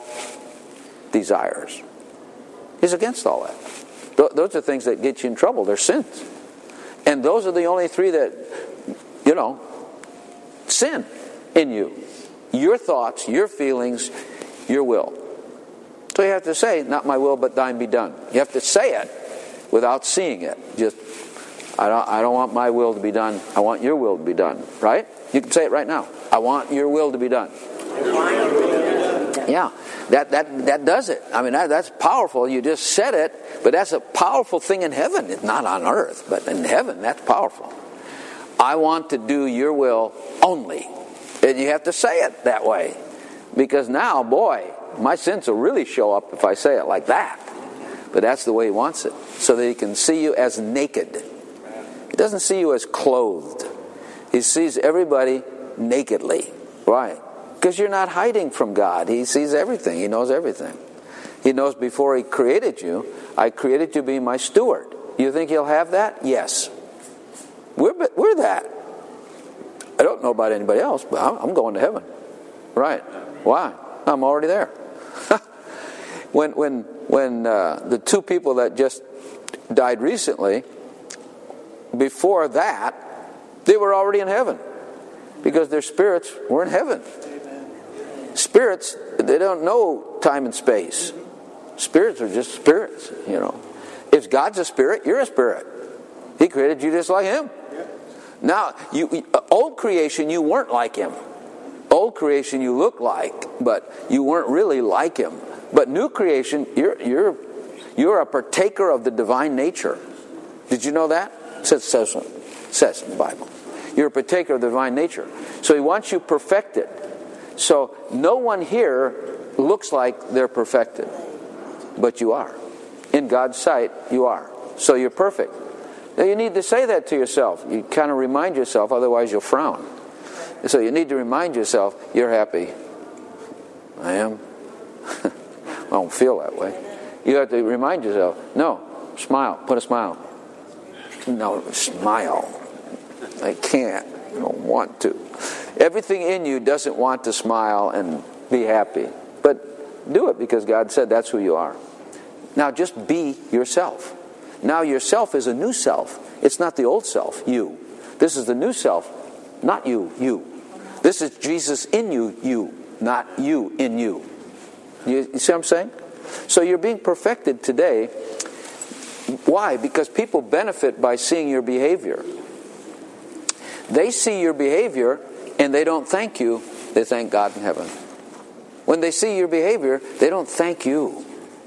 desires. He's against all that. Th- those are things that get you in trouble. They're sins. And those are the only three that, you know, sin in you. Your thoughts, your feelings, your will. So you have to say, not my will, but thine be done. You have to say it without seeing it. Just, I don't, I don't want my will to be done. I want your will to be done. Right? You can say it right now. I want your will to be done. Yeah, that that that does it. I mean, that, that's powerful. You just said it, but that's a powerful thing in heaven. It's not on earth, but in heaven, that's powerful. I want to do your will only. And you have to say it that way. Because now, boy, my sins will really show up if I say it like that. But that's the way He wants it. So that He can see you as naked. He doesn't see you as clothed. He sees everybody nakedly. Why? Because you're not hiding from God. He sees everything. He knows everything. He knows before He created you, I created you to be my steward. You think He'll have that? Yes. We're, we're that. I don't know about anybody else, but I'm going to heaven. Right. Why? I'm already there. when when when uh, the two people that just died recently, before that, they were already in heaven. Because their spirits were in heaven. Spirits, they don't know time and space. Spirits are just spirits, you know. If God's a spirit, you're a spirit. He created you just like Him. Now, you, old creation, you weren't like him. Old creation, you look like, but you weren't really like him. But new creation, you're you're you're a partaker of the divine nature. Did you know that? It says, says, says in the Bible. You're a partaker of the divine nature. So he wants you perfected. So no one here looks like they're perfected, but you are. In God's sight, you are. So you're perfect. Now you need to say that to yourself. You kind of remind yourself, otherwise you'll frown. So you need to remind yourself, you're happy. I am. I don't feel that way. You have to remind yourself, no, smile, put a smile. No, smile. I can't. I don't want to. Everything in you doesn't want to smile and be happy. But do it because God said that's who you are. Now just be yourself. Now yourself is a new self. It's not the old self, you. This is the new self, not you, you. This is Jesus in you, you, not you in you. You, you see what I'm saying? So you're being perfected today. Why? Because people benefit by seeing your behavior. They see your behavior and they don't thank you, they thank God in heaven. When they see your behavior, they don't thank you.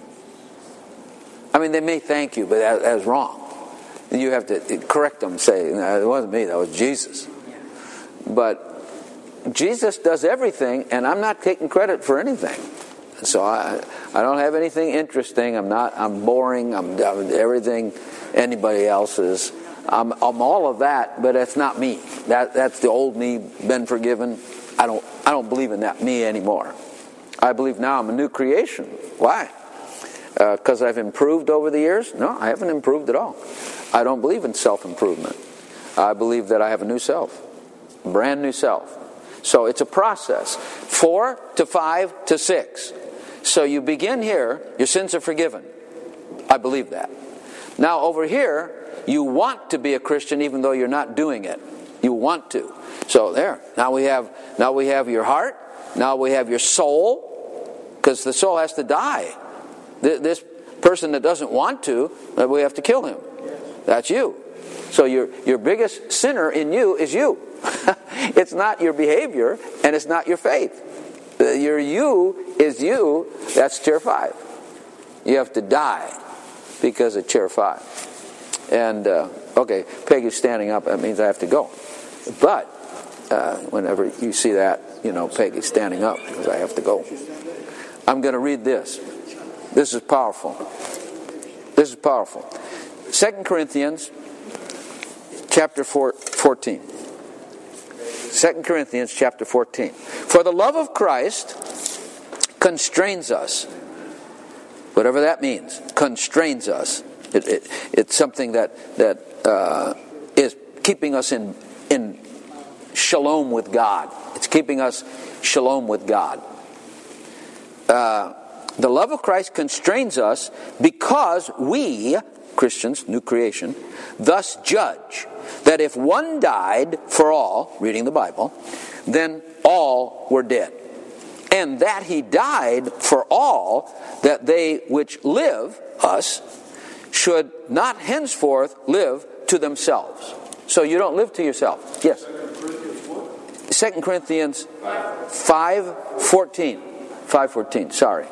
I mean, they may thank you, but that, that's wrong. You have to correct them, say, no, it wasn't me, that was Jesus. But Jesus does everything, and I'm not taking credit for anything. So I, I don't have anything interesting. I'm not. I'm boring. I'm, I'm everything anybody else is. I'm, I'm all of that, but that's not me. That that's the old me, been forgiven. I don't. I don't believe in that me anymore. I believe now I'm a new creation. Why? Because uh, I've improved over the years? No, I haven't improved at all. I don't believe in self-improvement. I believe that I have a new self, brand new self. So it's a process. Four to five to six. So you begin here, your sins are forgiven. I believe that. Now over here, you want to be a Christian even though you're not doing it. You want to. So there. Now we have now we have your heart. Now we have your soul. Because the soul has to die. This person that doesn't want to, we have to kill him. That's you. So your your biggest sinner in you is you. It's not your behavior and it's not your faith. Your you is you. That's chair five. You have to die because of chair five. And uh, okay, Peggy's standing up. That means I have to go. But uh, whenever you see that, you know Peggy's standing up because I have to go. I'm going to read this. This is powerful. This is powerful. Second Corinthians chapter fourteen. Second Corinthians chapter fourteen. For the love of Christ constrains us. Whatever that means. Constrains us. It, it, it's something that, that uh, is keeping us in, in shalom with God. It's keeping us shalom with God. Uh, the love of Christ constrains us because we, Christians, new creation, thus judge that if one died for all, reading the Bible, then all were dead. And that he died for all, that they which live, us, should not henceforth live to themselves. So you don't live to yourself. Yes? Second Corinthians five fourteen. five fourteen, sorry.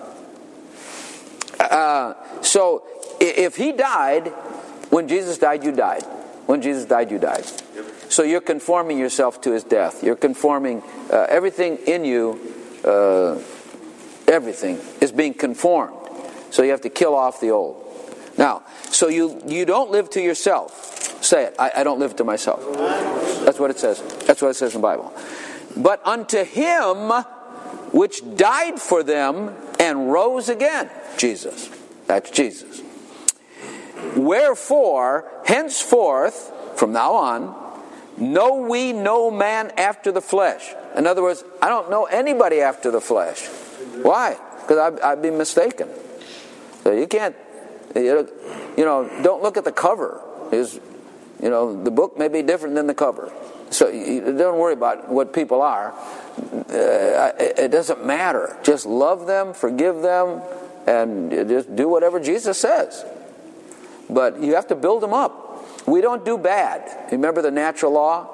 Uh, so if he died, when Jesus died, you died. When Jesus died, you died. So you're conforming yourself to his death. You're conforming, uh, everything in you, uh, everything is being conformed. So you have to kill off the old. Now, so you, you don't live to yourself. Say it. I, I don't live to myself. That's what it says. That's what it says in the Bible. But unto him which died for them and rose again. Jesus. That's Jesus. Wherefore, henceforth, from now on, know we no man after the flesh. In other words, I don't know anybody after the flesh. Why? Because I'd, I'd be mistaken. So you can't, you know, don't look at the cover. Is, you know, the book may be different than the cover. So you, don't worry about what people are. Uh, it doesn't matter. Just love them, forgive them, and just do whatever Jesus says. But you have to build them up. We don't do bad. Remember the natural law?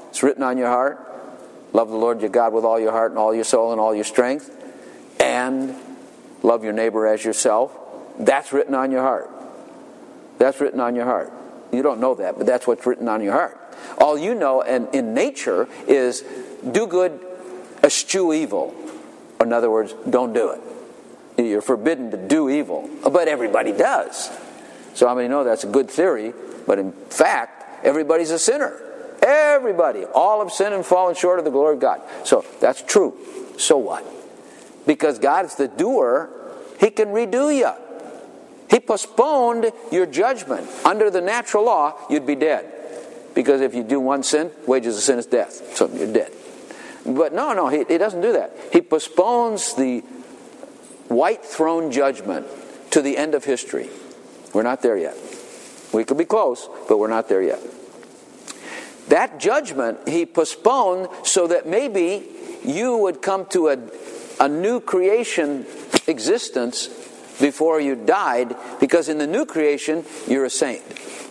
It's written on your heart. Love the Lord your God with all your heart and all your soul and all your strength. And love your neighbor as yourself. That's written on your heart. That's written on your heart. You don't know that, but that's what's written on your heart. All you know and in nature is do good, eschew evil. In other words, don't do it. You're forbidden to do evil, but everybody does. So how many know that's a good theory, but in fact, everybody's a sinner. Everybody. All have sinned and fallen short of the glory of God. So that's true. So what? Because God is the doer, He can redo you. He postponed your judgment. Under the natural law, you'd be dead. Because if you do one sin, wages of sin is death. So you're dead. But no, no, he, he doesn't do that. He postpones the white throne judgment to the end of history. We're not there yet. We could be close, but we're not there yet. That judgment He postponed so that maybe you would come to a, a new creation existence before you died, because in the new creation, you're a saint.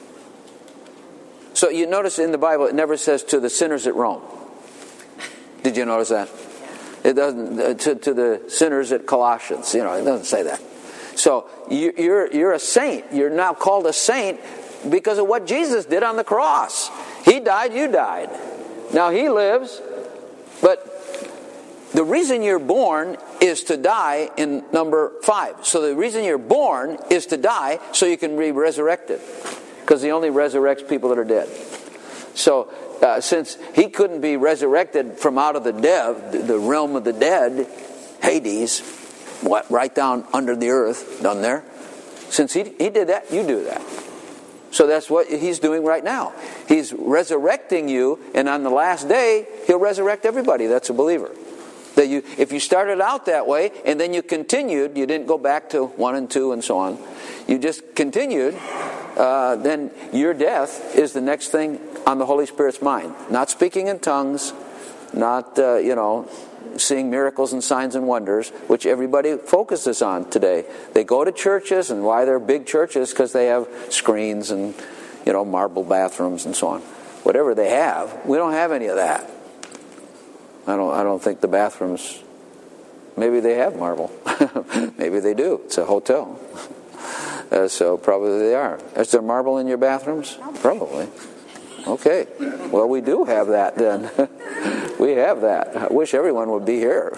So you notice in the Bible, it never says to the sinners at Rome. Did you notice that? It doesn't, uh, to, to the sinners at Colossians, you know, it doesn't say that. So you, you're, you're a saint. You're now called a saint because of what Jesus did on the cross. He died, you died. Now He lives, but the reason you're born is to die in number five. So the reason you're born is to die so you can be resurrected. Because He only resurrects people that are dead. So uh, since He couldn't be resurrected from out of the dead, the realm of the dead, Hades, what, right down under the earth, down there. Since he, he did that, you do that. So that's what He's doing right now. He's resurrecting you, and on the last day, He'll resurrect everybody that's a believer. That you, if you started out that way, and then you continued, you didn't go back to one and two and so on, you just continued, uh, then your death is the next thing on the Holy Spirit's mind. Not speaking in tongues, not, uh, you know, seeing miracles and signs and wonders, which everybody focuses on today. They go to churches, and why they're big churches, because they have screens and, you know, marble bathrooms and so on. Whatever they have, we don't have any of that. I don't. I don't think the bathrooms. Maybe they have marble. Maybe they do. It's a hotel, uh, so probably they are. Is there marble in your bathrooms? Probably. Okay. Well, we do have that then. We have that. I wish everyone would be here.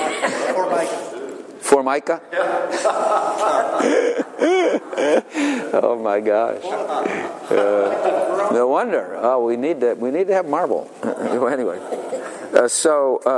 Formica? Oh my gosh! Uh, no wonder. Oh, we need to. We need to have marble. Anyway. Uh, so uh,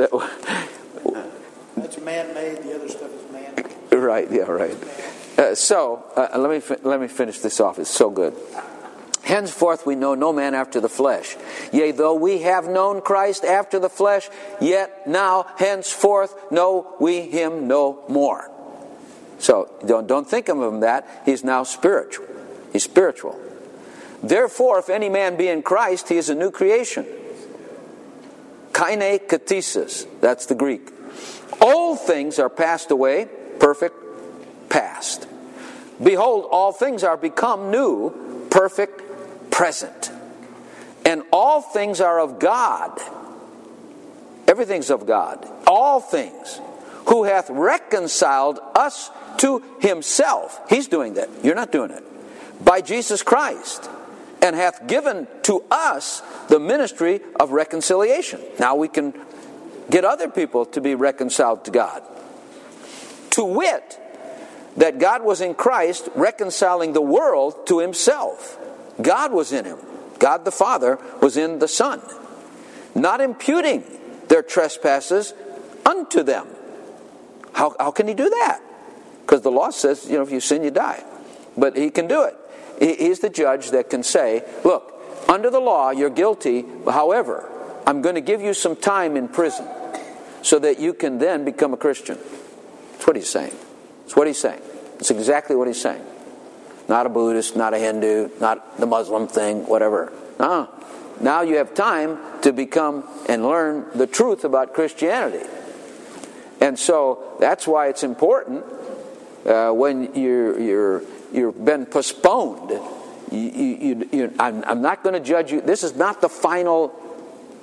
that's man-made. The other stuff is man. Right. Yeah. Right. Uh, so uh, let me fi- let me finish this off. It's so good. Henceforth we know no man after the flesh. Yea, though we have known Christ after the flesh, yet now henceforth know we Him no more. So don't don't think of Him that. He's now spiritual. He's spiritual. Therefore, if any man be in Christ, he is a new creation. Kaine katesis, that's the Greek. Old things are passed away, perfect, past. Behold, all things are become new, perfect, present. And all things are of God. Everything's of God. All things. Who hath reconciled us to Himself. He's doing that. You're not doing it. By Jesus Christ. And hath given to us the ministry of reconciliation. Now we can get other people to be reconciled to God. To wit, that God was in Christ reconciling the world to Himself. God was in Him. God the Father was in the Son. Not imputing their trespasses unto them. How, how can He do that? Because the law says, you know, if you sin, you die. But He can do it. He's the judge that can say, look, under the law, you're guilty. However, I'm going to give you some time in prison so that you can then become a Christian. That's what He's saying. That's what He's saying. It's exactly what He's saying. Not a Buddhist, not a Hindu, not the Muslim thing, whatever. No. Now you have time to become and learn the truth about Christianity. And so that's why it's important uh, when you're, you're, you've been postponed. You, you, you, I'm, I'm not going to judge you. This is not the final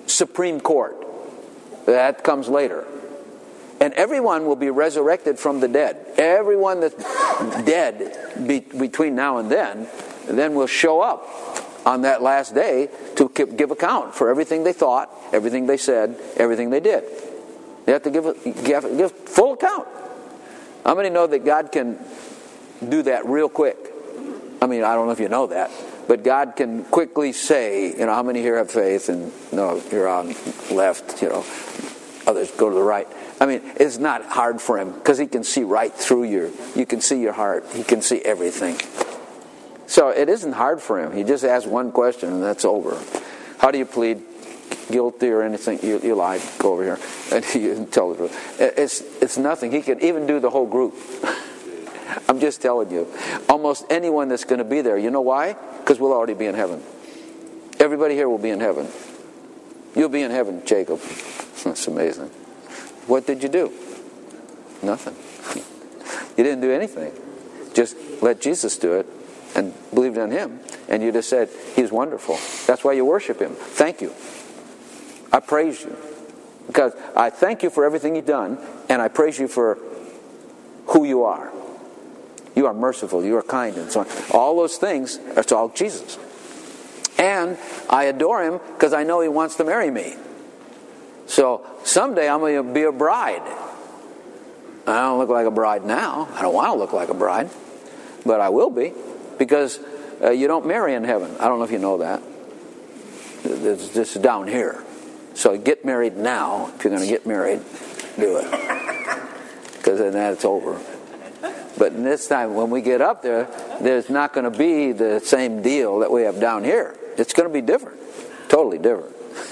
Supreme Court. That comes later. And everyone will be resurrected from the dead. Everyone that's dead be, between now and then, then will show up on that last day to give account for everything they thought, everything they said, everything they did. They have to give, a, give, give full account. How many know that God can do that real quick? I mean, I don't know if you know that, but God can quickly say, you know, how many here have faith? And no, you're on left, you know, others go to the right. I mean, it's not hard for him because he can see right through you. You can see your heart. He can see everything. So it isn't hard for him. He just asks one question and that's over. How do you plead? Guilty or anything? You, you lied. Go over here and you tell the truth. It's it's nothing. He can even do the whole group. I'm just telling you. Almost anyone that's going to be there. You know why? Because we'll already be in heaven. Everybody here will be in heaven. You'll be in heaven, Jacob. That's amazing. What did you do? Nothing. You didn't do anything. Just let Jesus do it and believed on him. And you just said, he's wonderful. That's why you worship him. Thank you. I praise you. Because I thank you for everything you've done, and I praise you for who you are. You are merciful, you are kind, and so on. All those things, it's all Jesus. And I adore him because I know he wants to marry me. So someday I'm going to be a bride. I don't look like a bride now. I don't want to look like a bride. But I will be. Because uh, you don't marry in heaven. I don't know if you know that. This, this is down here. So get married now. If you're going to get married, do it. Because then that's over. But this time when we get up there, there's not going to be the same deal that we have down here. It's going to be different. Totally different.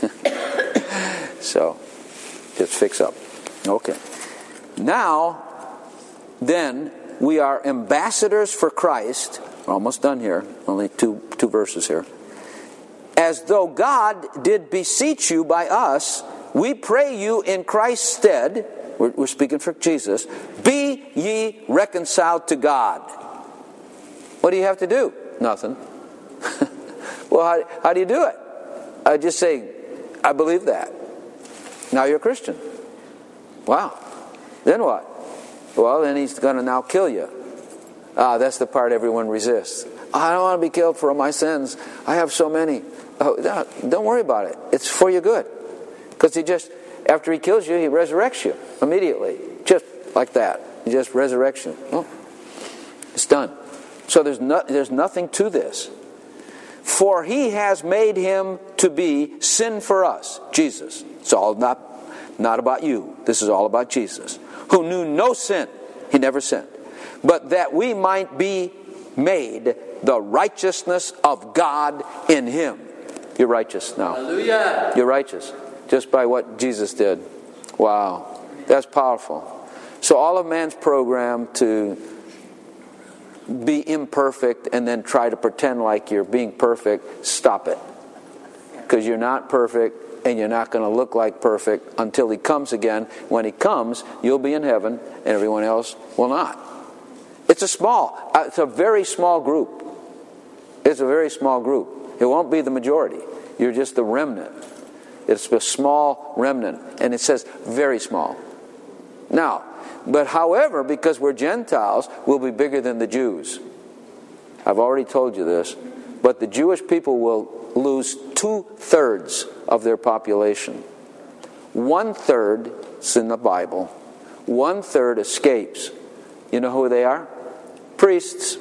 So, just fix up. Okay. Now, then, we are ambassadors for Christ. We're almost done here. Only two, two verses here. As though God did beseech you by us, we pray you in Christ's stead, we're, we're speaking for Jesus, be ye reconciled to God. What do you have to do? Nothing. Well, how, how do you do it? I just say, I believe that. Now you're a Christian. Wow. Then what? Well, then he's going to now kill you. Ah, that's the part everyone resists. I don't want to be killed for my sins. I have so many. Oh, no, don't worry about it. It's for your good. Because he just, after he kills you, he resurrects you immediately. Just like that. He just resurrects you. Oh, it's done. So there's no, there's nothing to this. For he has made him to be sin for us, Jesus. It's all not, not about you. This is all about Jesus. Who knew no sin. He never sinned. But that we might be made the righteousness of God in him. You're righteous now. Hallelujah. You're righteous. Just by what Jesus did. Wow. That's powerful. So all of man's program to be imperfect and then try to pretend like you're being perfect, stop it. Because you're not perfect and you're not going to look like perfect until he comes again. When he comes, you'll be in heaven and everyone else will not. It's a small, it's a very small group. It's a very small group. It won't be the majority. You're just the remnant. It's a small remnant. And it says very small. Now, but however, because we're Gentiles, we'll be bigger than the Jews. I've already told you this. But the Jewish people will lose two-thirds of their population. One-third is in the Bible. One-third escapes. You know who they are? Priests.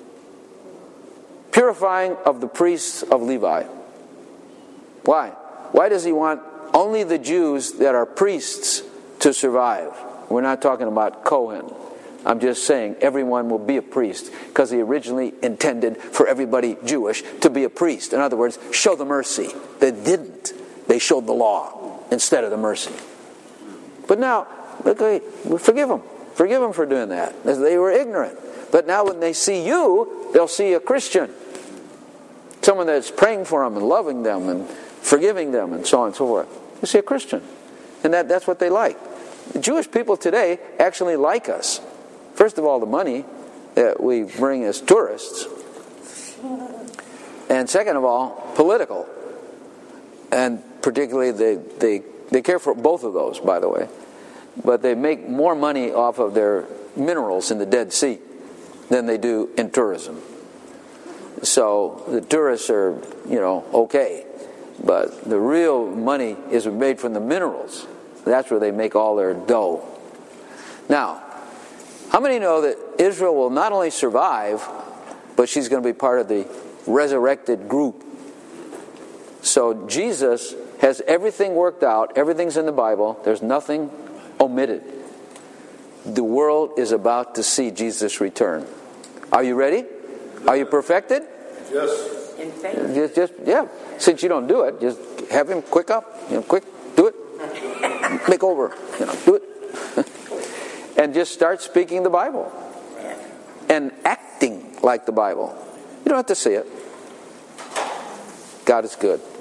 Purifying of the priests of Levi. Why? Why does he want only the Jews that are priests to survive? We're not talking about Cohen. I'm just saying everyone will be a priest because he originally intended for everybody Jewish to be a priest. In other words, show the mercy. They didn't. They showed the law instead of the mercy. But now, okay, forgive them. Forgive them for doing that. They were ignorant. But now when they see you, they'll see a Christian. Someone that's praying for them and loving them and forgiving them and so on and so forth. You see a Christian. And that, that's what they like. The Jewish people today actually like us. First of all, the money that we bring as tourists. And second of all, political. And particularly they, they, they care for both of those, by the way. But they make more money off of their minerals in the Dead Sea than they do in tourism. So the tourists are, you know, okay. But the real money is made from the minerals. That's where they make all their dough. Now, how many know that Israel will not only survive, but she's going to be part of the resurrected group? So Jesus has everything worked out. Everything's in the Bible. There's nothing omitted. The world is about to see Jesus return. Are you ready? Are you perfected? Yes. In faith. Just, just yeah. Since you don't do it, just have him quick up. You know, quick, do it. Make over. You know, do it. And just start speaking the Bible. And acting like the Bible. You don't have to see it. God is good.